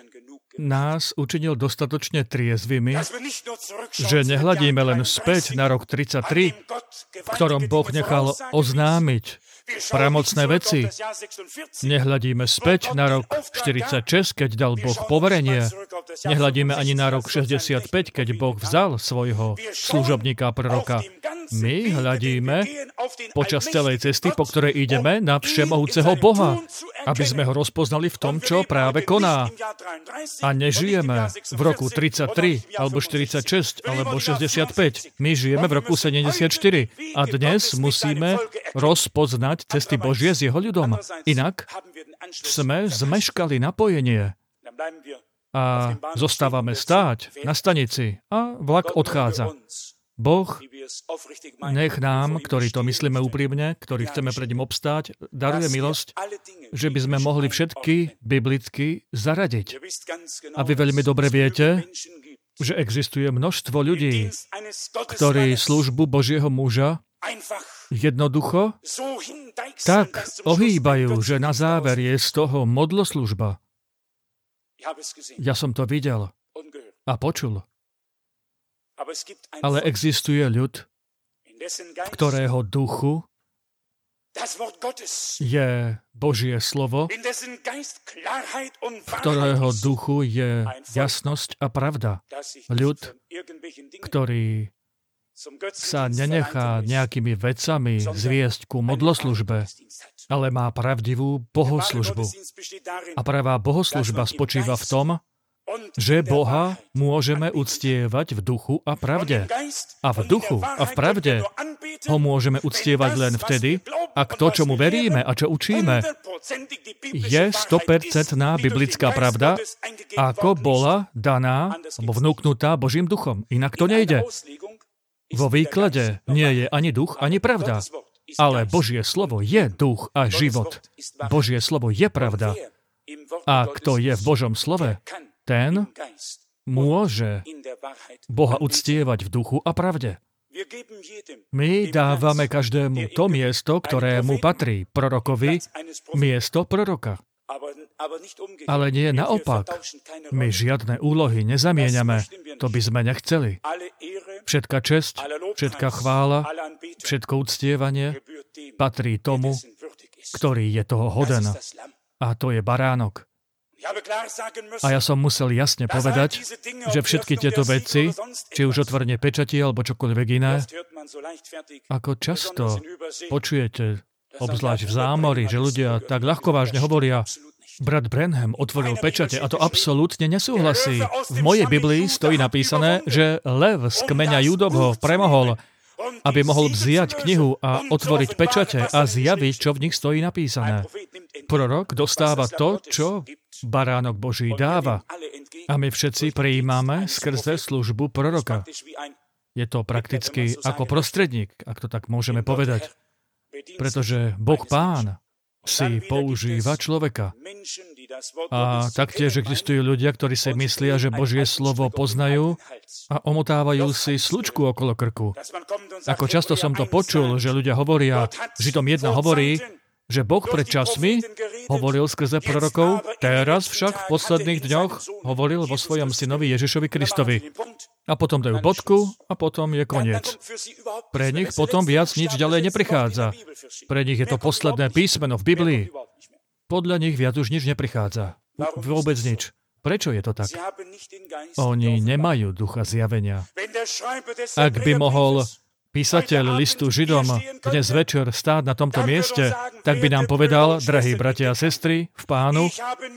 nás učinil dostatočne triezvými, že nehľadíme len späť na rok tridsaťtri, v ktorom Boh nechal oznámiť pramocné veci. Nehľadíme späť na rok štyridsaťšesť, keď dal Boh poverenie. Nehľadíme ani na rok šesťdesiatpäť, keď Boh vzal svojho služobníka proroka. My hľadíme počas celej cesty, po ktorej ideme, na všemohúceho Boha, aby sme ho rozpoznali v tom, čo práve koná. A nežijeme v roku tridsaťtri, alebo štyridsaťšesť, alebo šesťdesiatpäť. My žijeme v roku sedemdesiatštyri. A dnes musíme rozpoznať cesty Božie s jeho ľudom. Inak sme zmeškali napojenie a zostávame stáť na stanici a vlak odchádza. Boh nech nám, ktorí to myslíme úprimne, ktorí chceme pred ním obstáť, daruje milosť, že by sme mohli všetky biblicky zaradiť. A vy veľmi dobre viete, že existuje množstvo ľudí, ktorí službu Božieho muža jednoducho tak ohýbajú, že na záver je z toho modloslužba. Ja som to videl a počul. Ale existuje ľud, v ktorého duchu je Božie slovo, v ktorého duchu je jasnosť a pravda. Ľud, ktorý sa nenechá nejakými vecami zviesť ku modloslužbe, ale má pravdivú bohoslužbu. A pravá bohoslužba spočíva v tom, že Boha môžeme uctievať v duchu a pravde. A v duchu a v pravde ho môžeme uctievať len vtedy, ak to, čo mu veríme a čo učíme, je sto percent biblická pravda, ako bola daná alebo vnúknutá Božím duchom. Inak to nejde. Vo výklade nie je ani duch, ani pravda. Ale Božie slovo je duch a život. Božie slovo je pravda. A kto je v Božom slove, ten môže Boha uctievať v duchu a pravde. My dávame každému to miesto, ktorému patrí. Prorokovi miesto proroka. Ale nie naopak. My žiadne úlohy nezamieňame. To by sme nechceli. Všetka česť, všetka chvála, všetko uctievanie patrí tomu, ktorý je toho hoden. A to je baránok. A ja som musel jasne povedať, že všetky tieto veci, či už otvorenie pečati alebo čokoľvek iné, ako často počujete, obzvlášť v zámori, že ľudia tak ľahkovážne hovoria, brat Branham otvoril pečate a to absolútne nesúhlasí. V mojej Biblii stojí napísané, že lev z kmeňa Júdovho premohol, aby mohol vziať knihu a otvoriť pečate a zjaviť, čo v nich stojí napísané. Prorok dostáva to, čo baránok Boží dáva. A my všetci prijímame skrze službu proroka. Je to prakticky ako prostredník, ak to tak môžeme povedať. Pretože Boh Pán si používa človeka. A taktiež existujú ľudia, ktorí si myslia, že Božie slovo poznajú a omotávajú si slučku okolo krku. Ako často som to počul, že ľudia hovoria, že tom jedna hovorí, že Boh pred časmi hovoril skrze prorokov, teraz však v posledných dňoch hovoril vo svojom synovi Ježišovi Kristovi. A potom dajú bodku a potom je koniec. Pre nich potom viac nič ďalej neprichádza. Pre nich je to posledné písmeno v Biblii. Podľa nich viac už nič neprichádza. Vôbec nič. Prečo je to tak? Oni nemajú ducha zjavenia. Ak by mohol písateľ listu Židom dnes večer stáť na tomto mieste, tak by nám povedal, drahí bratia a sestry v Pánu,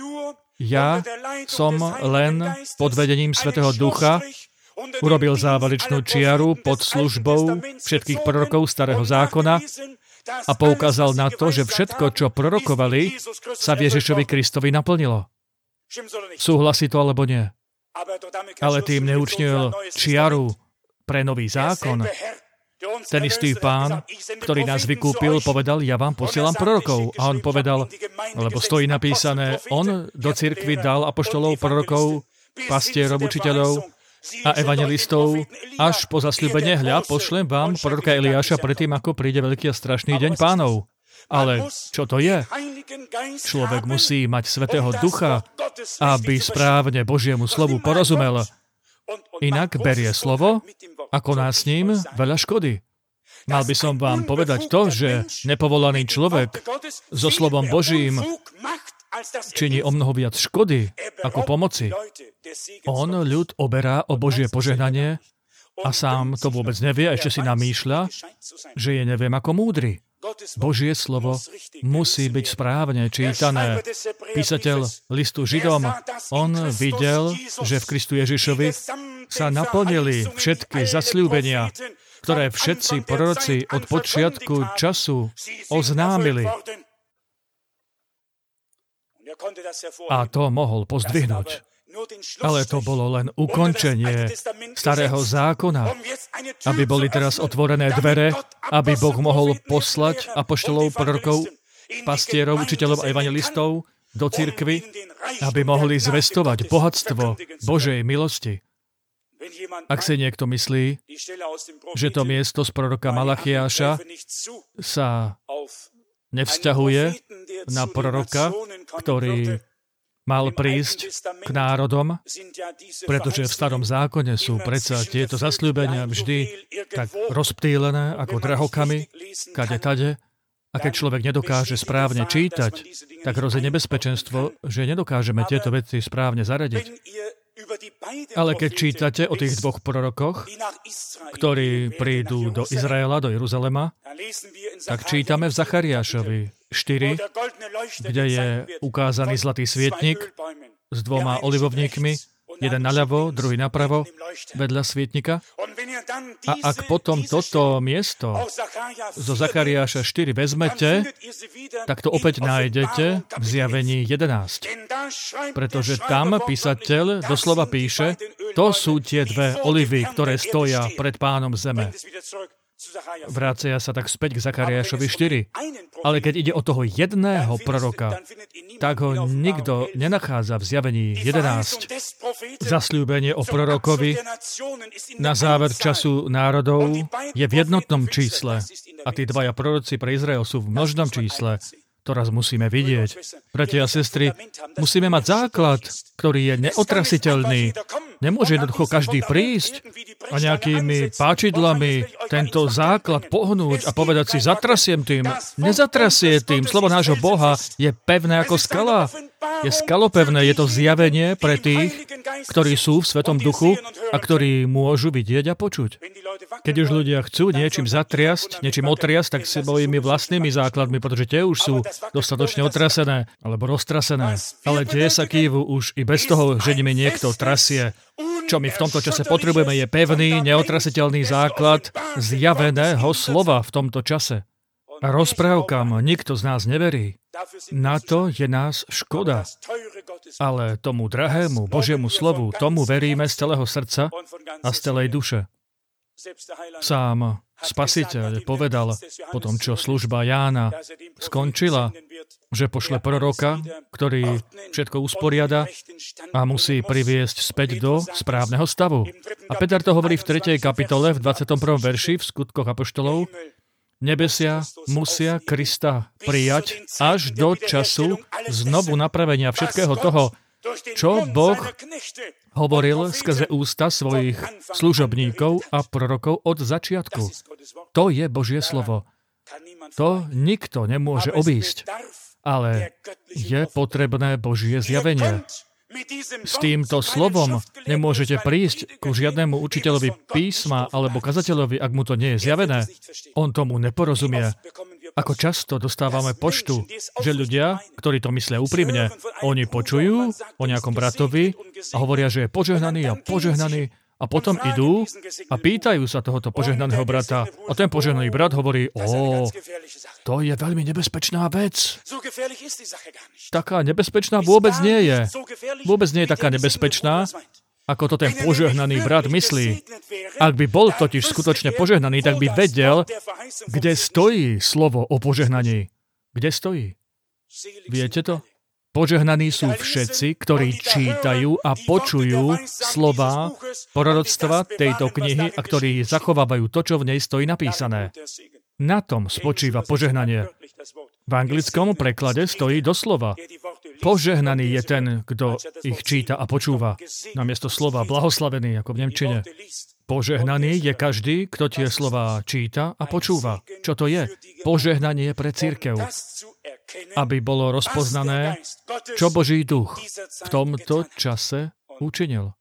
ja som len pod vedením Svätého Ducha urobil záverečnú čiaru pod službou všetkých prorokov Starého zákona a poukázal na to, že všetko, čo prorokovali, sa v Ježišovi Kristovi naplnilo. Súhlasí to alebo nie? Ale tým neučnil čiaru pre nový zákon. Ten istý Pán, ktorý nás vykúpil, povedal, ja vám posielam prorokov. A on povedal, lebo stojí napísané, on do cirkvi dal apoštolov, prorokov, pastierov, učiteľov a evangelistov, až po zasľúbenie, hľa, pošlem vám proroka Eliáša predtým, ako príde veľký a strašný deň Pánov. Ale čo to je? Človek musí mať Svätého Ducha, aby správne Božiemu slovu porozumel. Inak berie slovo a koná s ním veľa škody. Mal by som vám povedať to, že nepovolaný človek so slovom Božím činí o mnoho viac škody ako pomoci. On ľud oberá o Božie požehnanie a sám to vôbec nevie, ešte si namýšľa, že je neviem ako múdry. Božie slovo musí byť správne čítané. Písateľ listu Židom, on videl, že v Kristu Ježišovi sa naplnili všetky zasľúbenia, ktoré všetci proroci od počiatku času oznámili. A to mohol pozdvihnúť. Ale to bolo len ukončenie starého zákona, aby boli teraz otvorené dvere, aby Boh mohol poslať apoštolov, prorokov, pastierov, učiteľov a evangelistov do cirkvi, aby mohli zvestovať bohatstvo Božej milosti. Ak si niekto myslí, že to miesto z proroka Malachiáša sa nevzťahuje na proroka, ktorý mal prísť k národom, pretože v starom zákone sú predsa tieto zasľúbenia vždy tak rozptýlené ako drahokamy, kade tade. A keď človek nedokáže správne čítať, tak hrozí nebezpečenstvo, že nedokážeme tieto veci správne zaradiť. Ale keď čítate o tých dvoch prorokoch, ktorí prídu do Izraela, do Jeruzalema, tak čítame v Zachariášovi štyri, kde je ukázaný zlatý svietnik s dvoma olivovníkmi, jeden naľavo, druhý napravo, vedľa svietnika. A ak potom toto miesto zo Zachariáša štyri vezmete, tak to opäť nájdete v Zjavení jedenásť. Pretože tam písateľ doslova píše, to sú tie dve olivy, ktoré stoja pred Pánom zeme. Vrácia sa tak späť k Zachariášovi štyri. Ale keď ide o toho jedného proroka, tak ho nikto nenachádza v Zjavení jedenásť. Zasľúbenie o prorokovi na záver času národov je v jednotnom čísle a tí dvaja proroci pre Izrael sú v množnom čísle. To raz musíme vidieť. Bratia a sestry, musíme mať základ, ktorý je neotrasiteľný. Nemôže jednoducho každý prísť a nejakými páčidlami tento základ pohnúť a povedať si, zatrasiem tým. Nezatrasie tým. Slovo nášho Boha je pevné ako skala. Je skalopevné, je to zjavenie pre tých, ktorí sú v Svetom duchu a ktorí môžu vidieť a počuť. Keď už ľudia chcú niečím zatriasť, niečím otriasť, tak si bojíme vlastnými základmi, pretože tie už sú dostatočne otrasené alebo roztrasené. Ale tie sa kývu už i bez toho, že nimi niekto trasie. Čo my v tomto čase potrebujeme, je pevný, neotrasiteľný základ zjaveného slova v tomto čase. A rozprávkam nikto z nás neverí. Na to je nás škoda. Ale tomu drahému Božiemu slovu, tomu veríme z celého srdca a z celej duše. Sám Spasiteľ povedal, po tom, čo služba Jána skončila, že pošle proroka, ktorý všetko usporiada a musí priviesť späť do správneho stavu. A Peter to hovorí v tretej kapitole, v dvadsiatom prvom verši v Skutkoch apoštolov. Nebesia musia Krista prijať až do času znovu napravenia všetkého toho, čo Boh hovoril skrze ústa svojich služobníkov a prorokov od začiatku. To je Božie slovo. To nikto nemôže obísť, ale je potrebné Božie zjavenie. S týmto slovom nemôžete prísť ku žiadnemu učiteľovi písma alebo kazateľovi, ak mu to nie je zjavené. On tomu neporozumie. Ako často dostávame poštu, že ľudia, ktorí to myslia úprimne, oni počujú o nejakom bratovi a hovoria, že je požehnaný a požehnaný a potom idú a pýtajú sa tohoto požehnaného brata. A ten požehnaný brat hovorí, ó, to je veľmi nebezpečná vec. Taká nebezpečná vôbec nie je. Vôbec nie je taká nebezpečná, ako to ten požehnaný brat myslí. Ak by bol totiž skutočne požehnaný, tak by vedel, kde stojí slovo o požehnaní. Kde stojí? Viete to? Požehnaní sú všetci, ktorí čítajú a počujú slová proroctva tejto knihy a ktorí zachovávajú to, čo v nej stojí napísané. Na tom spočíva požehnanie. V anglickom preklade stojí doslova. Požehnaný je ten, kto ich číta a počúva. Namiesto slova blahoslavený, ako v nemčine. Požehnaný je každý, kto tie slová číta a počúva. Čo to je? Požehnanie pre cirkev. Aby bolo rozpoznané, čo Boží duch v tomto čase učinil.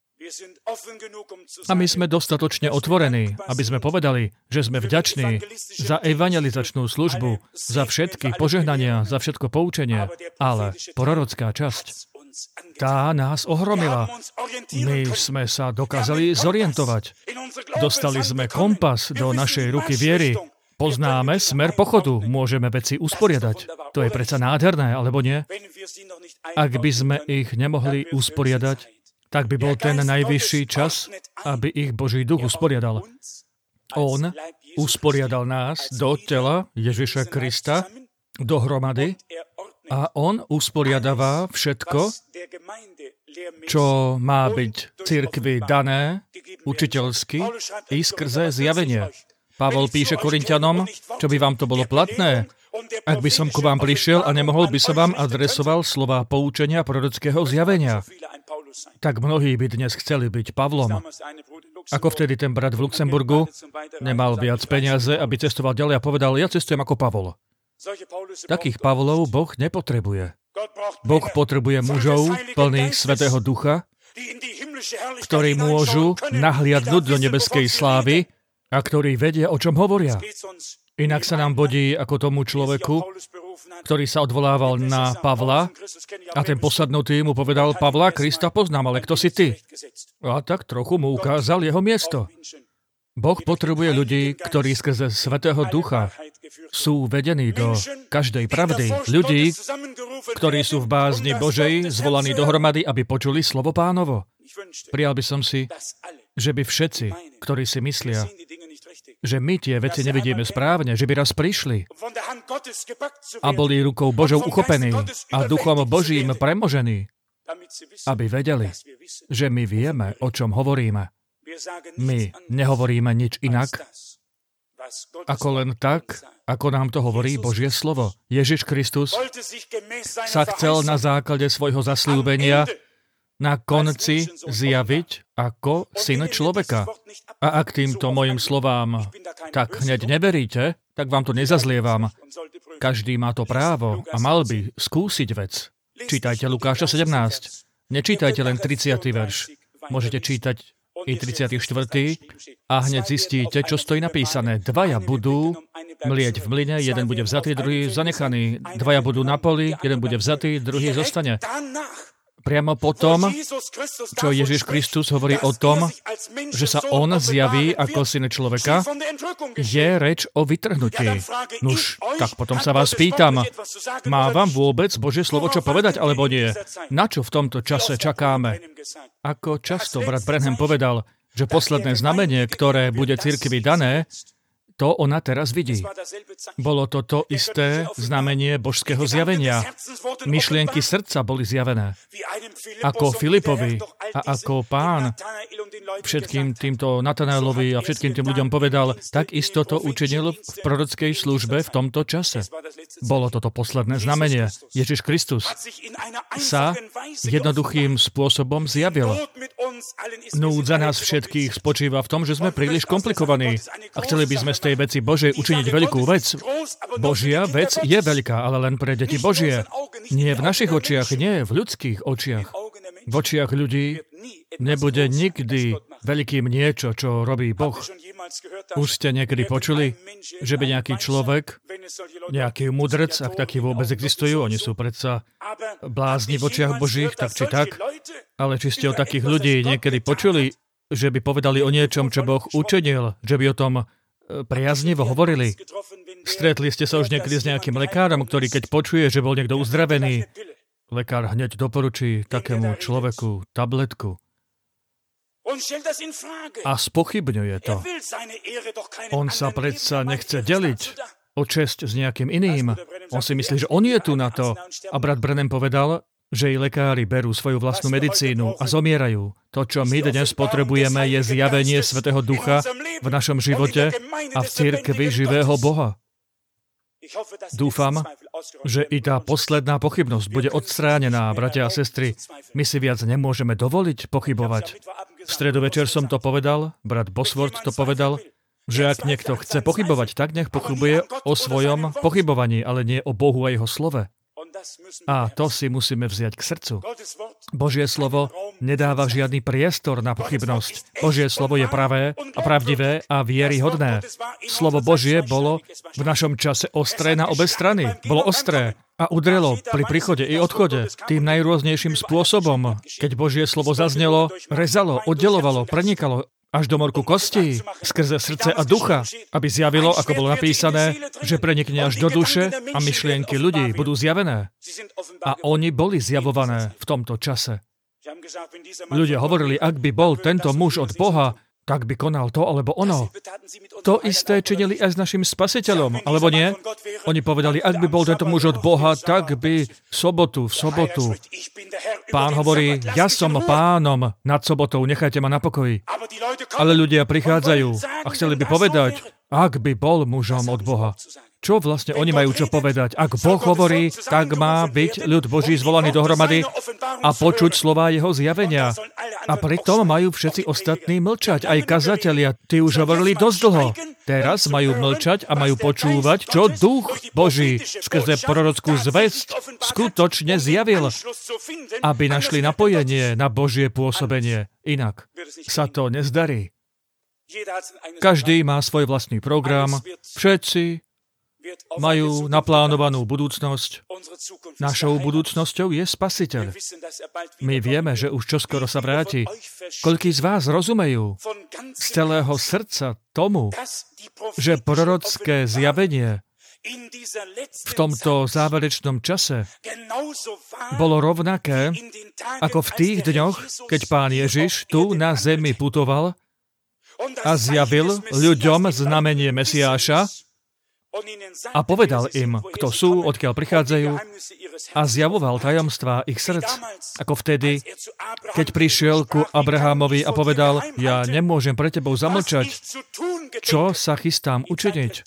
A my sme dostatočne otvorení, aby sme povedali, že sme vďační za evangelizačnú službu, za všetky požehnania, za všetko poučenie, ale prorocká časť, tá nás ohromila. My sme sa dokázali zorientovať. Dostali sme kompas do našej ruky viery. Poznáme smer pochodu, môžeme veci usporiadať. To je predsa nádherné, alebo nie? Ak by sme ich nemohli usporiadať, tak by bol ten najvyšší čas, aby ich Boží duch usporiadal. On usporiadal nás do tela Ježiša Krista dohromady a on usporiadáva všetko, čo má byť cirkvi dané učiteľsky i skrze zjavenie. Pavol píše Korinťanom, čo by vám to bolo platné, ak by som ku vám prišiel a nemohol by som vám adresoval slova poučenia prorockého zjavenia. Tak mnohí by dnes chceli byť Pavlom. Ako vtedy ten brat v Luxemburgu nemal viac peniaze, aby cestoval ďalej a povedal, ja cestujem ako Pavol. Takých Pavlov Boh nepotrebuje. Boh potrebuje mužov plných Svätého Ducha, ktorí môžu nahliadnúť do nebeskej slávy a ktorí vedia, o čom hovoria. Inak sa nám bodí ako tomu človeku, ktorý sa odvolával na Pavla a ten posadnutý mu povedal, Pavla, Krista poznám, ale kto si ty? A tak trochu mu ukázal jeho miesto. Boh potrebuje ľudí, ktorí skrze Svätého Ducha sú vedení do každej pravdy. Ľudí, ktorí sú v bázni Božej, zvolaní dohromady, aby počuli slovo Pánovo. Prijal by som si, že by všetci, ktorí si myslia, že my tie veci nevidíme správne, že by raz prišli a boli rukou Božou uchopení a duchom Božím premožení, aby vedeli, že my vieme, o čom hovoríme. My nehovoríme nič inak, ako len tak, ako nám to hovorí Božie slovo. Ježiš Kristus sa chcel na základe svojho zasľúbenia na konci zjaviť ako syn človeka. A ak týmto mojim slovám tak hneď neveríte, tak vám to nezazlievam. Každý má to právo a mal by skúsiť vec. Čítajte Lukáša sedemnásť. Nečítajte len tridsiaty verš. Môžete čítať i tridsiaty štvrtý a hneď zistíte, čo stojí napísané. Dvaja budú mlieť v mlyne, jeden bude vzatý, druhý zanechaný. Dvaja budú na poli, jeden bude vzatý, druhý zostane. Priamo potom, čo Ježiš Kristus hovorí o tom, že sa on zjaví ako syn človeka, je reč o vytrhnutí. Nuž, tak potom sa vás pýtam, má vám vôbec Božie slovo čo povedať, alebo nie? Na čo v tomto čase čakáme? Ako často brat Branham povedal, že posledné znamenie, ktoré bude cirkvi dané, to ona teraz vidí. Bolo to to isté znamenie božského zjavenia. Myšlienky srdca boli zjavené. Ako Filipovi a ako Pán všetkým týmto Natanaelovi a všetkým tým ľuďom povedal, tak isto to učinil v prorockej službe v tomto čase. Bolo toto posledné znamenie. Ježiš Kristus sa jednoduchým spôsobom zjavil. Núdza nás všetkých spočíva v tom, že sme príliš komplikovaní a chceli by sme z tej veci Božej učiniť veľkú vec. Božia vec je veľká, ale len pre deti Božie. Nie v našich očiach, nie v ľudských očiach. V očiach ľudí nebude nikdy veľkým niečo, čo robí Boh. Už ste niekedy počuli, že by nejaký človek, nejaký mudrec, ak takí vôbec existujú, oni sú predsa blázni v očiach Božích, tak či tak, ale či ste o takých ľudí niekedy počuli, že by povedali o niečom, čo Boh učinil, že by o tom priaznivo hovorili. Stretli ste sa už niekedy s nejakým lekárom, ktorý keď počuje, že bol niekto uzdravený, lekár hneď doporučí takému človeku tabletku a spochybňuje to. On sa predsa nechce deliť o česť s nejakým iným. On si myslí, že on je tu na to. A brat Branham povedal, že i lekári berú svoju vlastnú medicínu a zomierajú. To, čo my dnes potrebujeme, je zjavenie Svätého Ducha v našom živote a v cirkvi živého Boha. Dúfam, že i tá posledná pochybnosť bude odstránená, bratia a sestry. My si viac nemôžeme dovoliť pochybovať. V stredu večer som to povedal, brat Bosworth to povedal, že ak niekto chce pochybovať, tak nech pochybuje o svojom pochybovaní, ale nie o Bohu a jeho slove. A to si musíme vziať k srdcu. Božie slovo nedáva žiadny priestor na pochybnosť. Božie slovo je pravé a pravdivé a vieryhodné. Slovo Božie bolo v našom čase ostré na obe strany. Bolo ostré a udrelo pri príchode i odchode tým najrôznejším spôsobom. Keď Božie slovo zaznelo, rezalo, oddelovalo, prenikalo až do morku kostí, skrze srdce a ducha, aby zjavilo, ako bolo napísané, že prenikne až do duše a myšlienky ľudí budú zjavené. A oni boli zjavované v tomto čase. Ľudia hovorili, ak by bol tento muž od Boha, tak by konal to alebo ono. To isté činili aj s našim spasiteľom, alebo nie? Oni povedali, ak by bol tento muž od Boha, tak by v sobotu, v sobotu. Pán hovorí, ja som pánom nad sobotou, nechajte ma na pokoji. Ale ľudia prichádzajú a chceli by povedať, ak by bol mužom od Boha. Čo vlastne oni majú čo povedať? Ak Boh hovorí, tak má byť ľud Boží zvolaný dohromady a počuť slová jeho zjavenia. A pritom majú všetci ostatní mlčať. Aj kazatelia, tí už hovorili dosť dlho. Teraz majú mlčať a majú počúvať, čo Duch Boží skrze prorockú zvesť skutočne zjavil, aby našli napojenie na Božie pôsobenie. Inak sa to nezdarí. Každý má svoj vlastný program, všetci majú naplánovanú budúcnosť. Našou budúcnosťou je Spasiteľ. My vieme, že už čoskoro sa vráti. Koľký z vás rozumejú z celého srdca tomu, že prorocké zjavenie v tomto záverečnom čase bolo rovnaké, ako v tých dňoch, keď Pán Ježiš tu na zemi putoval a zjavil ľuďom znamenie Mesiáša, a povedal im, kto sú, odkiaľ prichádzajú, a zjavoval tajomstvá ich srdc, ako vtedy, keď prišiel ku Abrahámovi a povedal, ja nemôžem pre tebou zamlčať, čo sa chystám učiniť.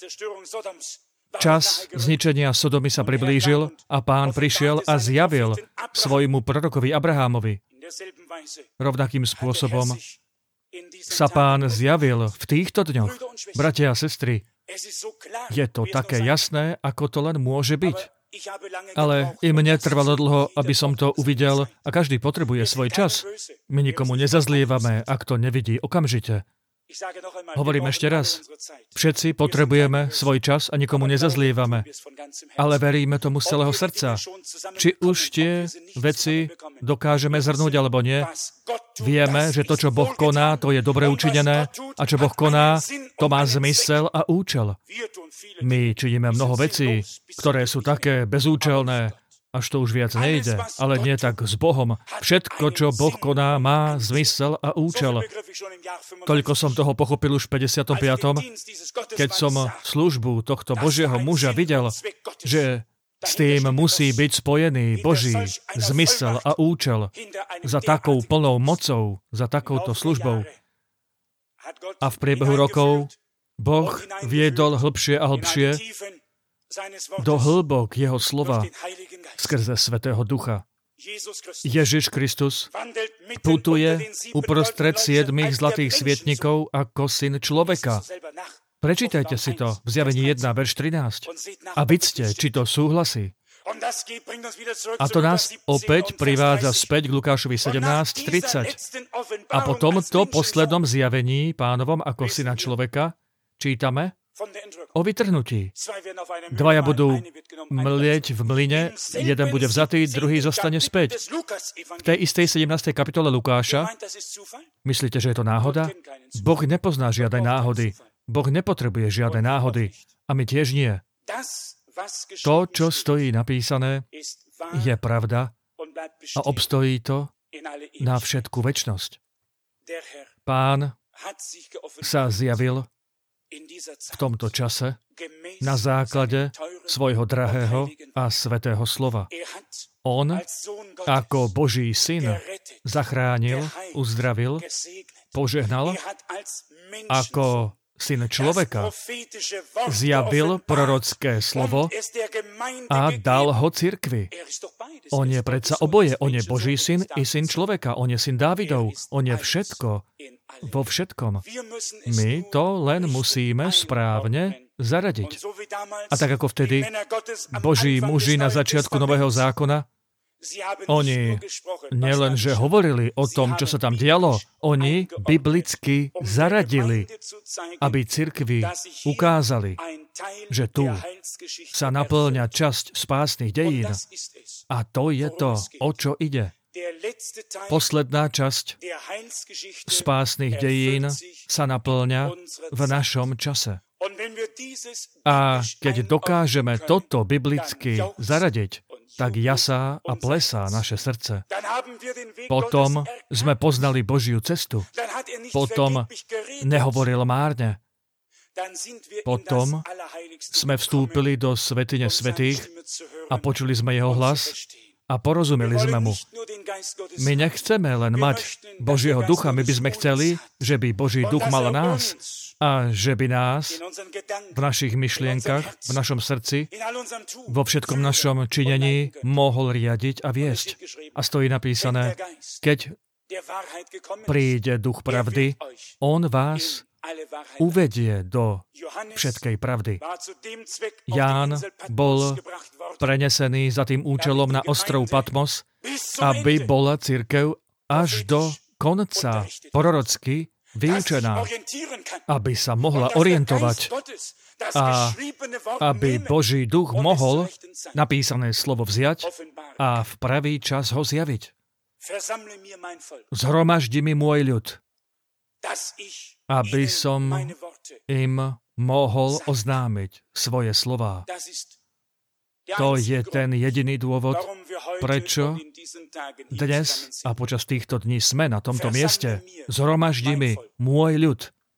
Čas zničenia Sodomy sa priblížil a Pán prišiel a zjavil svojmu prorokovi Abrahámovi. Rovnakým spôsobom sa Pán zjavil v týchto dňoch. Bratia a sestry, je to také jasné, ako to len môže byť. Ale i mne trvalo dlho, aby som to uvidel a každý potrebuje svoj čas. My nikomu nezazlievame, ak to nevidí okamžite. Hovorím ešte raz. Všetci potrebujeme svoj čas a nikomu nezazlievame. Ale veríme tomu z celého srdca. Či už tie veci dokážeme zhrnúť alebo nie, vieme, že to, čo Boh koná, to je dobre učinené a čo Boh koná, to má zmysel a účel. My činíme mnoho vecí, ktoré sú také bezúčelné, až to už viac nejde, ale nie tak s Bohom. Všetko, čo Boh koná, má zmysel a účel. Toľko som toho pochopil už v päťdesiatom piatom keď som službu tohto Božieho muža videl, že s tým musí byť spojený Boží zmysel a účel za takou plnou mocou, za takouto službou. A v priebehu rokov Boh viedol hlbšie a hlbšie do hĺbok jeho slova skrze Svätého Ducha. Ježiš Kristus putuje uprostred siedmých zlatých svietnikov ako syn človeka. Prečítajte si to v Zjavení jeden, verš trinásť a vidzte, či to súhlasí. A to nás opäť privádza späť k Lukášovi sedemnásť tridsať. A po tomto poslednom zjavení Pánovom ako syna človeka čítame o vytrhnutí. Dvaja budú mlieť v mlyne, jeden bude vzatý, druhý zostane späť. V tej istej sedemnástej kapitole Lukáša, myslíte, že je to náhoda? Boh nepozná žiadne náhody. Boh nepotrebuje žiadne náhody. A my tiež nie. To, čo stojí napísané, je pravda a obstojí to na všetku večnosť. Pán sa zjavil v tomto čase na základe svojho drahého a svätého slova. On, ako Boží syn, zachránil, uzdravil, požehnal, ako syn človeka, zjavil prorocké slovo a dal ho cirkvi. On je predsa oboje. On je Boží syn i syn človeka. On je syn Dávidov. On je všetko vo všetkom. My to len musíme správne zaradiť. A tak ako vtedy Boží muži na začiatku Nového zákona, oni nielenže hovorili o tom, čo sa tam dialo, oni biblicky zaradili, aby cirkvi ukázali, že tu sa naplňa časť spásnych dejín. A to je to, o čo ide. Posledná časť spásnych dejín sa naplňa v našom čase. A keď dokážeme toto biblicky zaradiť tak jasá a plesá naše srdce. Potom sme poznali Božiu cestu. Potom nehovoril márne. Potom sme vstúpili do svätyne svätých a počuli sme jeho hlas a porozumeli sme mu. My nechceme len mať Božieho ducha, my by sme chceli, že by Boží duch mal nás a že by nás v našich myšlienkach, v našom srdci, vo všetkom našom činení mohol riadiť a viesť. A stojí napísané, keď príde duch pravdy, on vás uvedie do všetkej pravdy. Ján bol prenesený za tým účelom na ostrov Patmos, aby bola cirkev až do konca prorocky vyučená, aby sa mohla orientovať a aby Boží duch mohol napísané slovo vziať a v pravý čas ho zjaviť. Zhromaždi mi môj ľud, aby som im mohol oznámiť svoje slová. To je ten jediný dôvod, prečo dnes a počas týchto dní sme na tomto mieste. Zhromaždi mi môj ľud,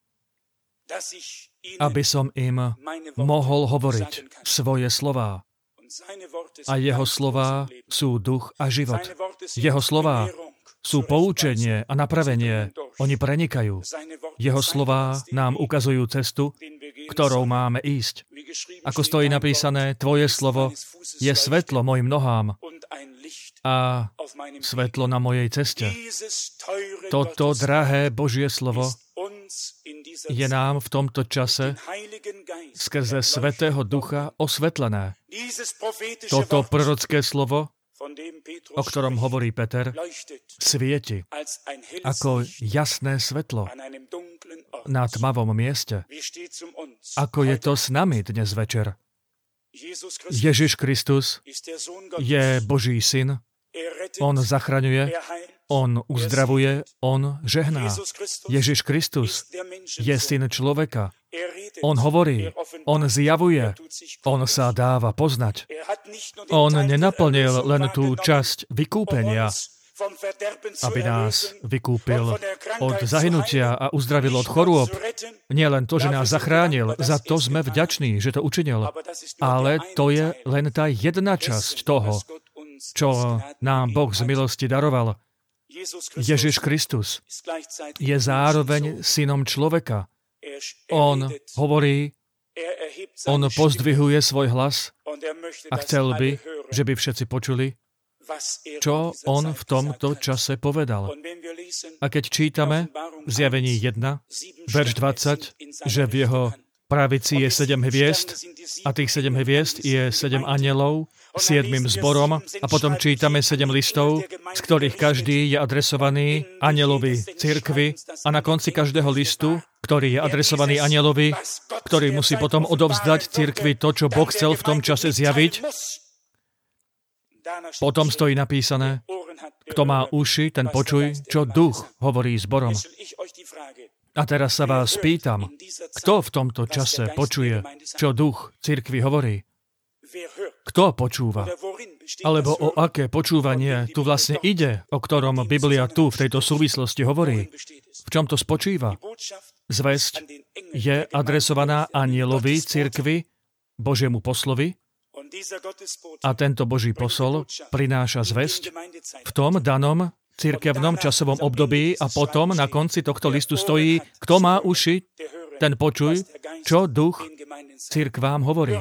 aby som im mohol hovoriť svoje slová. A jeho slová sú duch a život. Jeho slová sú poučenie a napravenie. Oni prenikajú. Jeho slová nám ukazujú cestu, ktorou máme ísť. Ako stojí napísané, tvoje slovo je svetlo mojim nohám a svetlo na mojej ceste. Toto drahé Božie slovo je nám v tomto čase skrze Svätého Ducha osvetlené. Toto prorocké slovo, o ktorom hovorí Peter, svieti ako jasné svetlo na tmavom mieste. Ako je to s nami dnes večer? Ježiš Kristus je Boží syn, on zachraňuje, on uzdravuje, on žehná. Ježiš Kristus je syn človeka. On hovorí, on zjavuje, on sa dáva poznať. On nenaplnil len tú časť vykúpenia, aby nás vykúpil od zahynutia a uzdravil od chorôb. Nie len to, že nás zachránil, za to sme vďační, že to učinil. Ale to je len tá jedna časť toho, čo nám Boh z milosti daroval. Ježiš Kristus je zároveň synom človeka. On hovorí, on pozdvihuje svoj hlas a chcel by, že by všetci počuli, čo on v tomto čase povedal. A keď čítame v Zjavení jeden, verš dvadsať, že v jeho pravici je sedem hviezd a tých sedem hviezd je sedem anjelov, siedmym zborom a potom čítame sedem listov, z ktorých každý je adresovaný anjelovi cirkvi a na konci každého listu, ktorý je adresovaný anjelovi, ktorý musí potom odovzdať cirkvi to, čo Boh chcel v tom čase zjaviť, potom stojí napísané, kto má uši, ten počuj, čo duch hovorí zborom. A teraz sa vás pýtam, kto v tomto čase počuje, čo duch cirkvi hovorí? Kto počúva? Alebo o aké počúvanie tu vlastne ide, o ktorom Biblia tu v tejto súvislosti hovorí? V čom to spočíva? Zvesť je adresovaná anjelovi cirkvi, Božiemu poslovi, a tento Boží posol prináša zvesť v tom danom cirkevnom časovom období a potom na konci tohto listu stojí, kto má uši, ten počuj, čo duch cirkvám hovorí.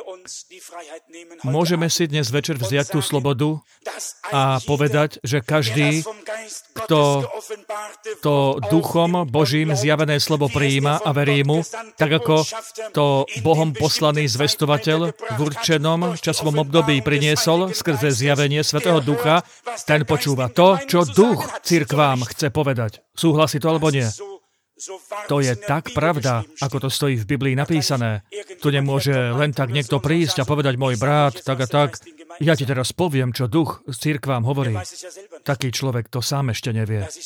Môžeme si dnes večer vziať tú slobodu a povedať, že každý, kto to duchom Božím zjavené slovo prijíma a verí mu, tak ako to Bohom poslaný zvestovateľ v určenom časovom období priniesol skrze zjavenie Svätého Ducha, ten počúva to, čo duch cirkvám chce povedať. Súhlasí to alebo nie? To je tak pravda, ako to stojí v Biblii napísané. Tu nemôže len tak niekto prísť a povedať, môj brat, tak a tak, ja ti teraz poviem, čo duch s cirkvám hovorí. Taký človek to sám ešte nevie.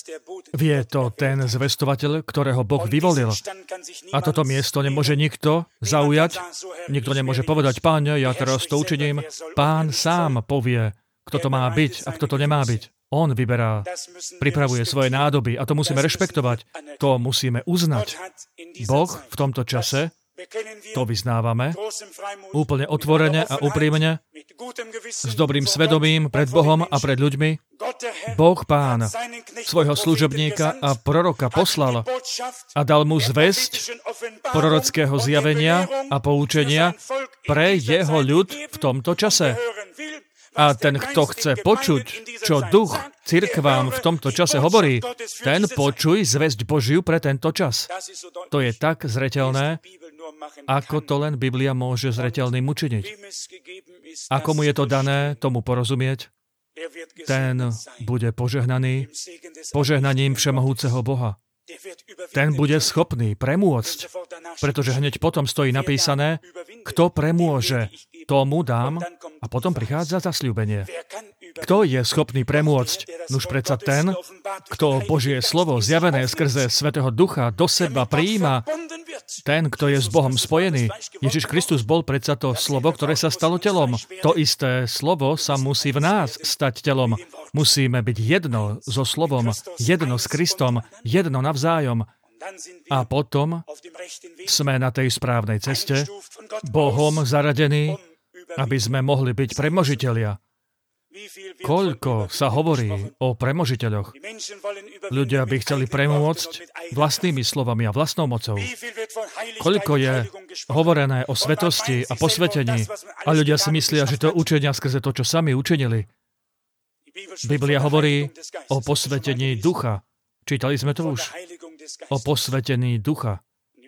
Vie to ten zvestovateľ, ktorého Boh vyvolil. A toto miesto nemôže nikto zaujať. Nikto nemôže povedať, Páne, ja teraz to učiním. Pán sám povie, kto to má byť a kto to nemá byť. On vyberá, pripravuje svoje nádoby a to musíme rešpektovať. To musíme uznať. Boh v tomto čase, to vyznávame, úplne otvorene a úprimne, s dobrým svedomím pred Bohom a pred ľuďmi. Boh Pán svojho služobníka a proroka poslal a dal mu zvesť prorockého zjavenia a poučenia pre jeho ľud v tomto čase. A ten, kto chce počuť, čo duch cirkvám v tomto čase hovorí, ten počuj zvesť Božiu pre tento čas. To je tak zreteľné, ako to len Biblia môže zreteľným učiniť. Ako mu je to dané, tomu porozumieť, ten bude požehnaný požehnaním všemohúceho Boha. Ten bude schopný premôcť, pretože hneď potom stojí napísané, kto premôže, tomu dám, a potom prichádza zasľúbenie. Kto je schopný premôcť? Nuž predsa ten, kto Božie slovo zjavené skrze Svätého Ducha do seba prijíma, ten, kto je s Bohom spojený. Ježiš Kristus bol predsa to slovo, ktoré sa stalo telom. To isté slovo sa musí v nás stať telom. Musíme byť jedno so slovom, jedno s Kristom, jedno navzájom. A potom sme na tej správnej ceste, Bohom zaradení, aby sme mohli byť premožitelia. Koľko sa hovorí o premožiteľoch? Ľudia by chceli premôcť vlastnými slovami a vlastnou mocou. Koľko je hovorené o svetosti a posvetení a ľudia si myslia, že to učenia skrze to, čo sami učinili. Biblia hovorí o posvetení ducha. Čítali sme to už? O posvetení ducha.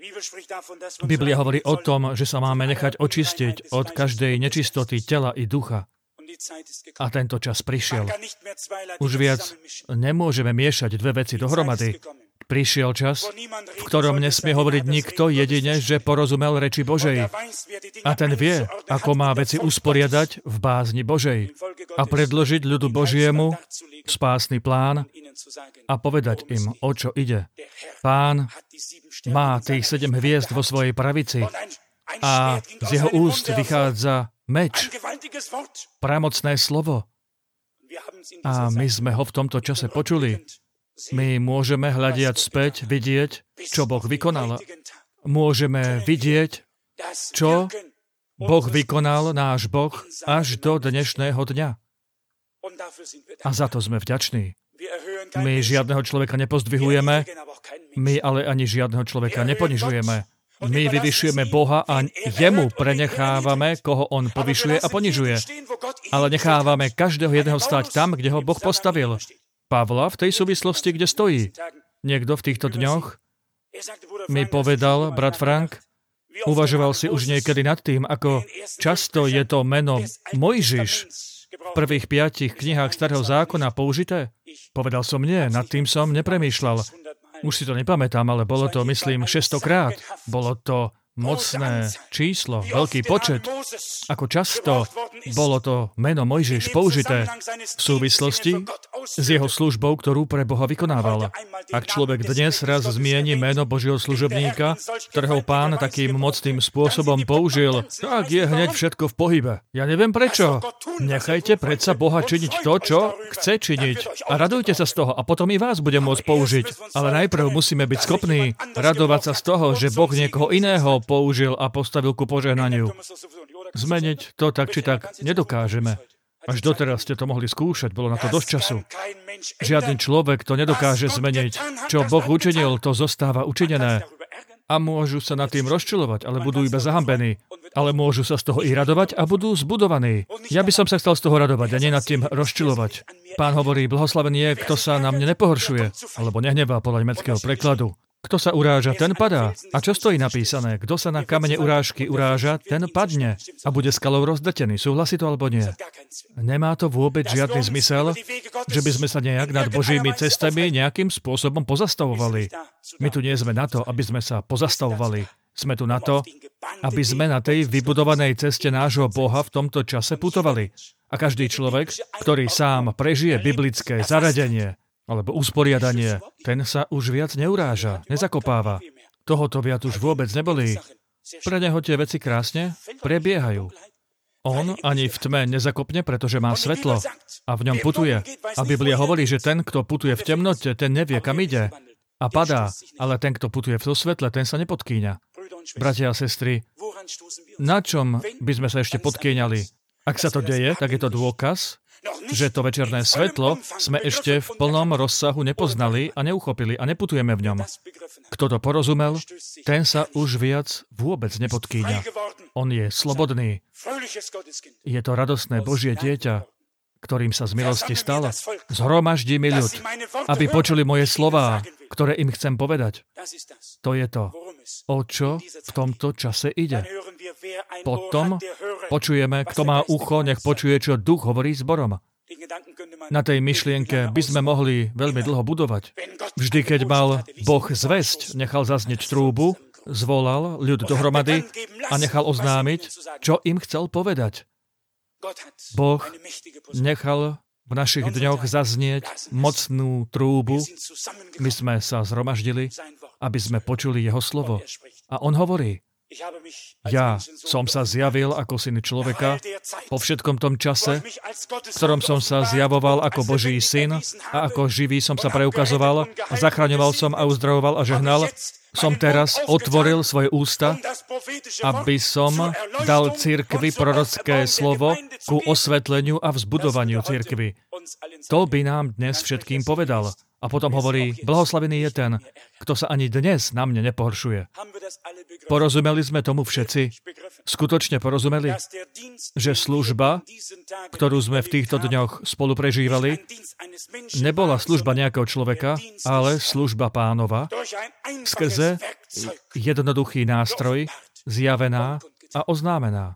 Biblia hovorí o tom, že sa máme nechať očistiť od každej nečistoty tela i ducha. A tento čas prišiel. Už viac nemôžeme miešať dve veci dohromady. Prišiel čas, v ktorom nesmie hovoriť nikto jedine, že porozumel reči Božej. A ten vie, ako má veci usporiadať v bázni Božej a predložiť ľudu Božiemu spásny plán a povedať im, o čo ide. Pán má tých sedem hviezd vo svojej pravici a z jeho úst vychádza meč, pramocné slovo. A my sme ho v tomto čase počuli. My môžeme hľadiať späť, vidieť, čo Boh vykonal. Môžeme vidieť, čo Boh vykonal, náš Boh, až do dnešného dňa. A za to sme vďační. My žiadneho človeka nepozdvihujeme, my ale ani žiadneho človeka neponižujeme. My vyvyšujeme Boha a jemu prenechávame, koho on povyšuje a ponižuje. Ale nechávame každého jedného stáť tam, kde ho Boh postavil. Pavla v tej súvislosti, kde stojí. Niekto v týchto dňoch mi povedal, brat Frank, uvažoval si už niekedy nad tým, ako často je to meno Mojžiš v prvých piatich knihách Starého zákona použité? Povedal som nie, nad tým som nepremýšľal. Už si to nepamätám, ale bolo to, myslím, šesťstokrát. Bolo to mocné číslo, veľký počet. Ako často bolo to meno Mojžiš použité v súvislosti s jeho službou, ktorú pre Boha vykonával. Ak človek dnes raz zmieni meno Božieho služobníka, ktorého Pán takým mocným spôsobom použil, tak je hneď všetko v pohybe. Ja neviem prečo. Nechajte predsa Boha činiť to, čo chce činiť. A radujte sa z toho a potom i vás bude môcť použiť. Ale najprv musíme byť schopní radovať sa z toho, že Boh niekoho iného použil a postavil ku požehnaniu. Zmeniť to tak či tak nedokážeme. Až doteraz ste to mohli skúšať, bolo na to dosť času. Žiadny človek to nedokáže zmeniť. Čo Boh učinil, to zostáva učinené. A môžu sa nad tým rozčilovať, ale budú iba zahambení. Ale môžu sa z toho i radovať a budú zbudovaní. Ja by som sa chcel z toho radovať a nie nad tým rozčilovať. Pán hovorí, blahoslavený je, kto sa na mne nepohoršuje, alebo nehnevá podľa nemeckého prekladu. Kto sa uráža, ten padá. A čo stojí napísané? Kto sa na kamene urážky uráža, ten padne a bude skalou rozdatený. Súhlasí to alebo nie? Nemá to vôbec žiadny zmysel, že by sme sa nejak nad Božími cestami nejakým spôsobom pozastavovali. My tu nie sme na to, aby sme sa pozastavovali. Sme tu na to, aby sme na tej vybudovanej ceste nášho Boha v tomto čase putovali. A každý človek, ktorý sám prežije biblické zaradenie, alebo usporiadanie, ten sa už viac neuráža, nezakopáva. Tohoto viac už vôbec nebolí. Pre neho tie veci krásne prebiehajú. On ani v tme nezakopne, pretože má svetlo a v ňom putuje. A Biblia hovorí, že ten, kto putuje v temnote, ten nevie, kam ide a padá, ale ten, kto putuje v to svetle, ten sa nepodkýňa. Bratia a sestry, na čom by sme sa ešte podkýňali? Ak sa to deje, tak je to dôkaz, že to večerné svetlo sme ešte v plnom rozsahu nepoznali a neuchopili a neputujeme v ňom. Kto to porozumel, ten sa už viac vôbec nepodkýňa. On je slobodný. Je to radostné Božie dieťa, ktorým sa z milosti stalo. Zhromaždí mi ľud, aby počuli moje slová, ktoré im chcem povedať. To je to, o čo v tomto čase ide. Potom počujeme, kto má ucho, nech počuje, čo duch hovorí zborom. Na tej myšlienke by sme mohli veľmi dlho budovať. Vždy, keď mal Boh zvesť, nechal zaznieť trúbu, zvolal ľud dohromady a nechal oznámiť, čo im chcel povedať. Boh nechal v našich dňoch zaznieť mocnú trúbu. My sme sa zhromaždili, aby sme počuli jeho slovo. A on hovorí, ja som sa zjavil ako syn človeka po všetkom tom čase, v ktorom som sa zjavoval ako Boží syn a ako živý som sa preukazoval a zachraňoval som a uzdravoval a žehnal. Som teraz otvoril svoje ústa, aby som dal cirkvi prorocké slovo ku osvetleniu a vzbudovaniu cirkvi. To by nám dnes všetkým povedal. A potom hovorí, blahoslavený je ten, kto sa ani dnes na mne nepohoršuje. Porozumeli sme tomu všetci? Skutočne porozumeli, že služba, ktorú sme v týchto dňoch spolu prežívali, nebola služba nejakého človeka, ale služba Pánova skrze jednoduchý nástroj, zjavená a oznámená.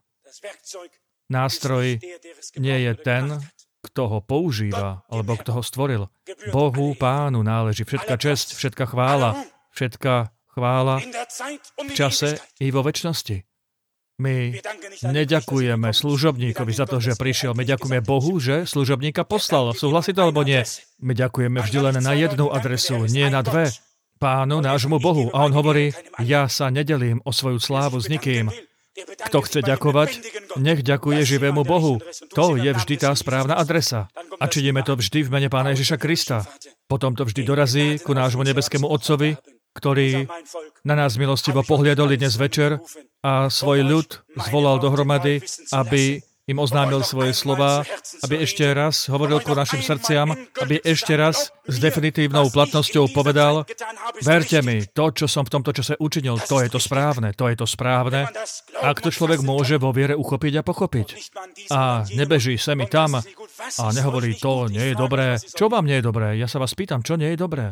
Nástroj nie je ten, kto ho používa, alebo kto ho stvoril. Bohu, Pánu náleží všetka česť, všetka chvála, všetka chvála v čase i vo večnosti. My neďakujeme služobníkovi za to, že prišiel. My ďakujeme Bohu, že služobníka poslal. Súhlasí to, alebo nie? My ďakujeme vždy len na jednu adresu, nie na dve. Pánu, nášmu Bohu. A on hovorí, ja sa nedelím o svoju slávu s nikým. Kto chce ďakovať, nech ďakuje živému Bohu. To je vždy tá správna adresa. A činíme to vždy v mene Pána Ježiša Krista. Potom to vždy dorazí ku nášmu nebeskému Otcovi, ktorý na nás milostivo pohliadol dnes večer a svoj ľud zvolal dohromady, aby im oznámil svoje slová, aby ešte raz hovoril ku našim srdciam, aby ešte raz s definitívnou platnosťou povedal, verte mi, to, čo som v tomto čase učinil, to je to správne, to je to správne. Ak to človek môže vo viere uchopiť a pochopiť. A nebeží sa mi tam a nehovorí, to nie je dobré. Čo vám nie je dobré? Ja sa vás pýtam, čo nie je dobré?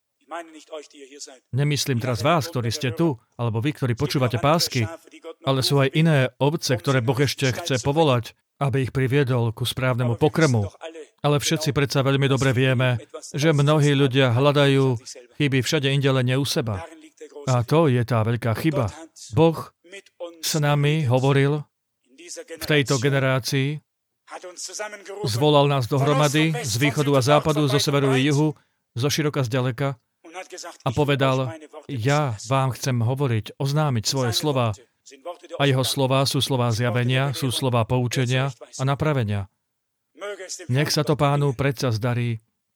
Nemyslím teraz vás, ktorí ste tu, alebo vy, ktorí počúvate pásky, ale sú aj iné ovce, ktoré Boh ešte chce povolať, aby ich priviedol ku správnemu pokrmu. Ale všetci predsa veľmi dobre vieme, že mnohí ľudia hľadajú chyby všade inde, len nie u seba. A to je tá veľká chyba. Boh s nami hovoril v tejto generácii, zvolal nás dohromady z východu a západu, zo severu i juhu, zo široka z ďaleka a povedal, ja vám chcem hovoriť, oznámiť svoje slova. A jeho slová sú slová zjavenia, sú slová poučenia a napravenia. Nech sa to Pánu predsa zdarí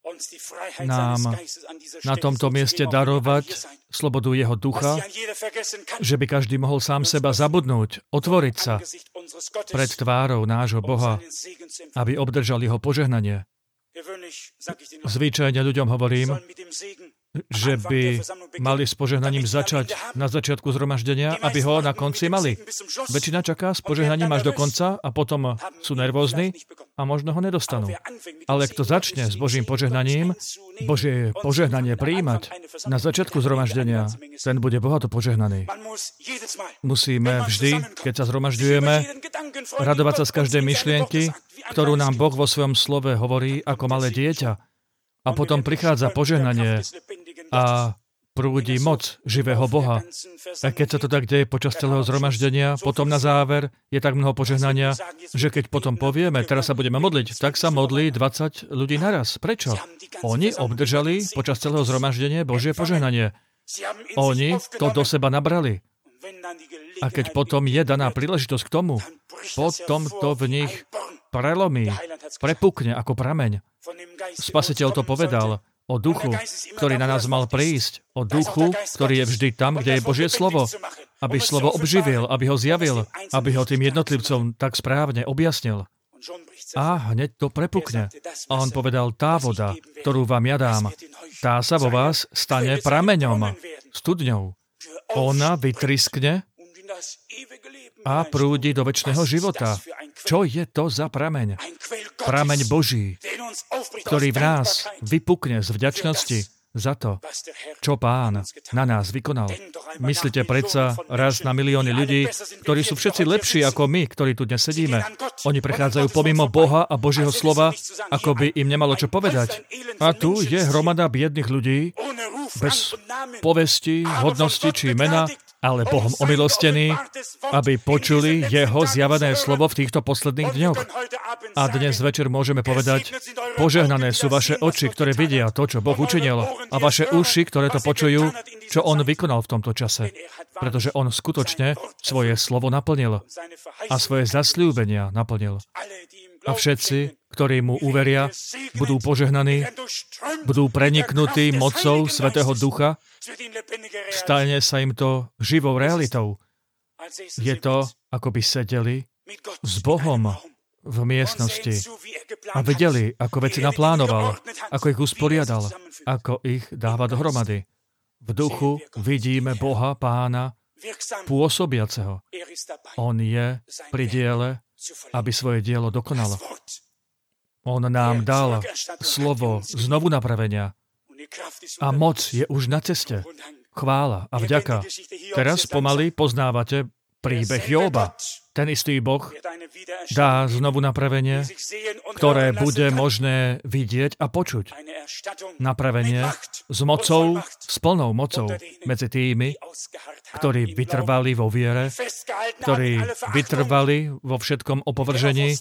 nám na tomto mieste darovať slobodu jeho ducha, že by každý mohol sám seba zabudnúť, otvoriť sa pred tvárou nášho Boha, aby obdržal jeho požehnanie. Zvyčajne ľuďom hovorím, že by mali s požehnaním začať na začiatku zhromaždenia, aby ho na konci mali. Väčšina čaká s požehnaním až do konca a potom sú nervózni a možno ho nedostanú. Ale kto začne s Božím požehnaním, Božie požehnanie prijímať na začiatku zhromaždenia, ten bude bohato požehnaný. Musíme vždy, keď sa zhromažďujeme, radovať sa z každej myšlienky, ktorú nám Boh vo svojom slove hovorí ako malé dieťa. A potom prichádza požehnanie a prúdi moc živého Boha. A keď sa to tak deje počas celého zhromaždenia, potom na záver je tak mnoho požehnania, že keď potom povieme, teraz sa budeme modliť, tak sa modlí dvadsať ľudí naraz. Prečo? Oni obdržali počas celého zhromaždenia Božie požehnanie. Oni to do seba nabrali. A keď potom je daná príležitosť k tomu, potom to v nich prelomí, prepukne ako prameň. Spasiteľ to povedal o duchu, ktorý na nás mal prísť, o duchu, ktorý je vždy tam, kde je Božie slovo, aby slovo obživil, aby ho zjavil, aby ho tým jednotlivcom tak správne objasnil. A hneď to prepukne. A on povedal, tá voda, ktorú vám ja dám, tá sa vo vás stane prameňom, studňou. Ona vytriskne a prúdi do večného života. Čo je to za prameň? Prameň Boží, ktorý v nás vypukne z vďačnosti za to, čo Pán na nás vykonal. Myslíte predsa raz na milióny ľudí, ktorí sú všetci lepší ako my, ktorí tu dnes sedíme. Oni prechádzajú pomimo Boha a Božieho slova, ako by im nemalo čo povedať. A tu je hromada biedných ľudí, bez povesti, hodnosti či mena, ale Bohom omilostení, aby počuli Jeho zjavené slovo v týchto posledných dňoch. A dnes večer môžeme povedať, požehnané sú vaše oči, ktoré vidia to, čo Boh učinil, a vaše uši, ktoré to počujú, čo On vykonal v tomto čase. Pretože On skutočne svoje slovo naplnil a svoje zasľúbenia naplnil. A všetci, ktorí mu uveria, budú požehnaní, budú preniknutí mocou Svätého Ducha, stane sa im to živou realitou. Je to, ako by sedeli s Bohom v miestnosti a videli, ako veci naplánoval, ako ich usporiadal, ako ich dáva dohromady. V duchu vidíme Boha, Pána, pôsobiaceho. On je pri diele, aby svoje dielo dokonalo. On nám dal slovo znovu napravenia a moc je už na ceste. Chvála a vďaka. Teraz pomaly poznávate príbeh Jóba. Ten istý Boh dá znovu napravenie, ktoré bude možné vidieť a počuť. Napravenie s mocou, s plnou mocou medzi tými, ktorí vytrvali vo viere, ktorí vytrvali vo všetkom opovržení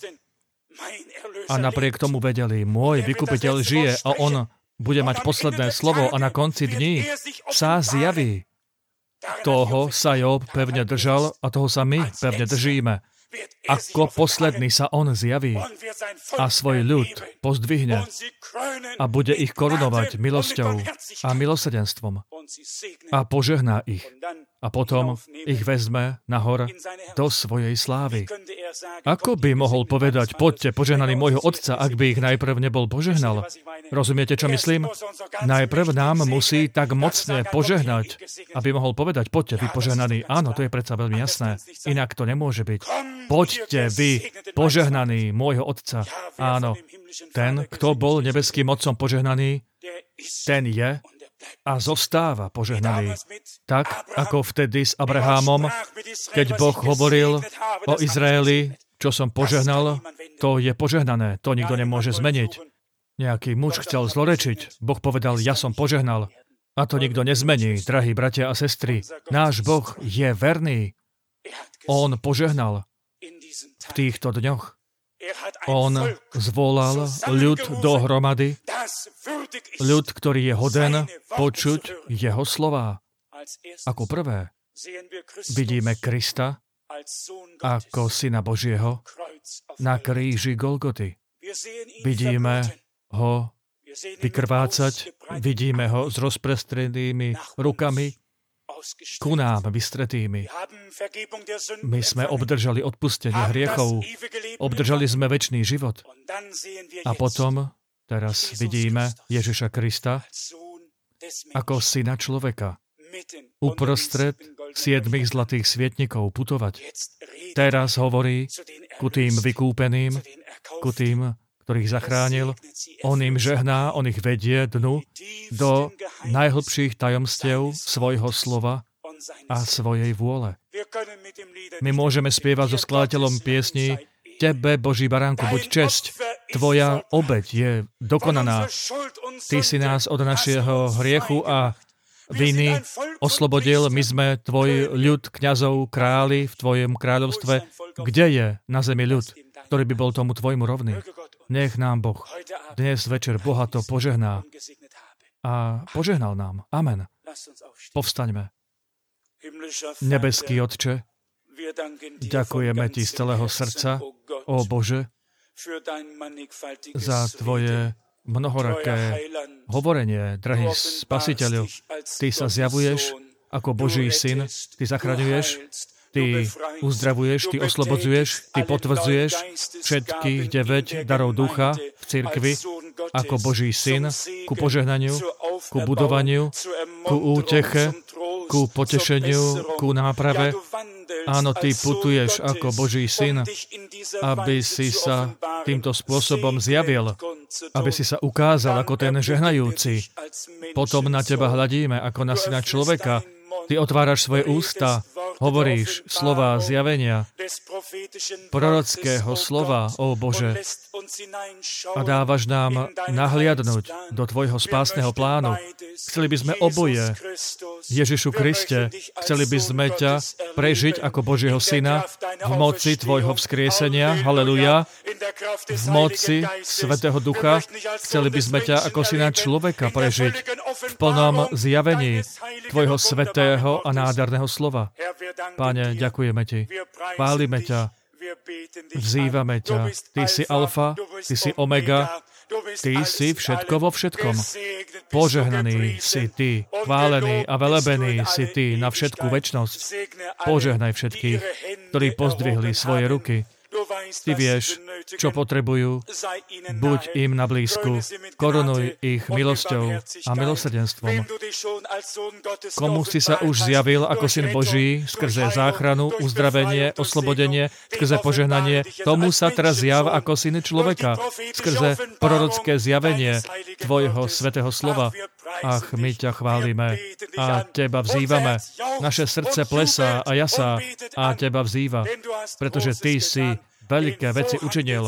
a napriek tomu vedeli, môj vykupiteľ žije a on bude mať posledné slovo a na konci dní sa zjaví. Toho sa Job pevne držal a toho sa my pevne držíme. Ako posledný sa on zjaví a svoj ľud pozdvihne a bude ich korunovať milosťou a milosrdenstvom a požehná ich. A potom ich vezme nahor do svojej slávy. Ako by mohol povedať, poďte, požehnaný môjho Otca, ak by ich najprv nebol požehnal? Rozumiete, čo myslím? Najprv nám musí tak mocne požehnať, aby mohol povedať, poďte, vy požehnaní. Áno, to je predsa veľmi jasné. Inak to nemôže byť. Poďte, vy požehnaní môjho Otca. Áno, ten, kto bol nebeským Otcom požehnaný, ten je a zostáva požehnaný. Tak, ako vtedy s Abrahámom, keď Boh hovoril o Izraeli, čo som požehnal, to je požehnané, to nikto nemôže zmeniť. Nejaký muž chcel zlorečiť, Boh povedal, ja som požehnal. A to nikto nezmení, drahí bratia a sestry. Náš Boh je verný. On požehnal v týchto dňoch. On zvolal ľud dohromady, ľud, ktorý je hoden počuť jeho slová. Ako prvé vidíme Krista ako Syna Božieho na kríži Golgoty. Vidíme ho vykrvácať, vidíme ho s rozprestrenými rukami ku nám vystretými. My sme obdržali odpustenie hriechov, obdržali sme večný život. A potom, teraz vidíme Ježiša Krista ako Syna človeka uprostred siedmých zlatých svietnikov putovať. Teraz hovorí ku tým vykúpeným, ku tým, ktorých zachránil. On im žehná, on ich vedie dnu do najhlbších tajomstiev svojho slova a svojej vôle. My môžeme spievať so skladateľom piesní Tebe, Boží baránku, buď česť. Tvoja obeť je dokonaná. Ty si nás od našeho hriechu a viny oslobodil. My sme tvoj ľud, kňazov, králi v tvojom kráľovstve. Kde je na zemi ľud, ktorý by bol tomu tvojmu rovný? Nech nám Boh dnes večer bohato požehná a požehnal nám. Amen. Povstaňme. Nebeský Otče, ďakujeme Ti z celého srdca, ó Bože, za Tvoje mnohoraké hovorenie, drahý Spasiteľu. Ty sa zjavuješ ako Boží syn, Ty zachraňuješ, Ty uzdravuješ, Ty oslobodzuješ, Ty potvrdzuješ všetkých deväť darov ducha v cirkvi ako Boží syn ku požehnaniu, ku budovaniu, ku úteche, ku potešeniu, ku náprave. Áno, Ty putuješ ako Boží syn, aby si sa týmto spôsobom zjavil, aby si sa ukázal ako ten žehnajúci. Potom na Teba hľadíme ako na syna človeka. Ty otváraš svoje ústa, hovoríš slova zjavenia, prorockého slova, ó Bože, a dávaš nám nahliadnúť do Tvojho spásneho plánu. Chceli by sme oboje, Ježišu Kriste, chceli by sme ťa prežiť ako Božieho syna v moci Tvojho vzkriesenia, haleluja, v moci Svätého Ducha. Chceli by sme ťa ako syna človeka prežiť v plnom zjavení Tvojho svätého a nádherného slova. Páne, ďakujeme Ti, chválime ťa, vzývame ťa. Ty si alfa, Ty si omega, Ty si všetko vo všetkom. Požehnaný si Ty, chválený a velebený si Ty na všetku večnosť. Požehnaj všetkých, ktorí pozdvihli svoje ruky. Ty vieš, čo potrebujú. Buď im na blízku. Korunuj ich milosťou a milosrdenstvom. Komu si sa už zjavil ako syn Boží skrze záchranu, uzdravenie, oslobodenie, skrze požehnanie, tomu sa teraz zjav ako syn človeka skrze prorocké zjavenie Tvojho svätého slova. Ach, my ťa chválime a Teba vzývame. Naše srdce plesá a jasá a Teba vzýva, pretože Ty si veľké veci učinil.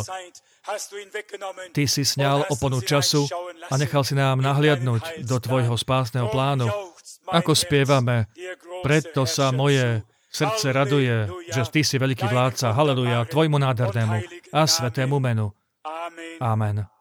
Ty si sňal oponu času a nechal si nám nahliadnúť do Tvojho spásneho plánu. Ako spievame, preto sa moje srdce raduje, že Ty si veľký vládca. Haleluja, Tvojmu nádhernému a svätému menu. Amen.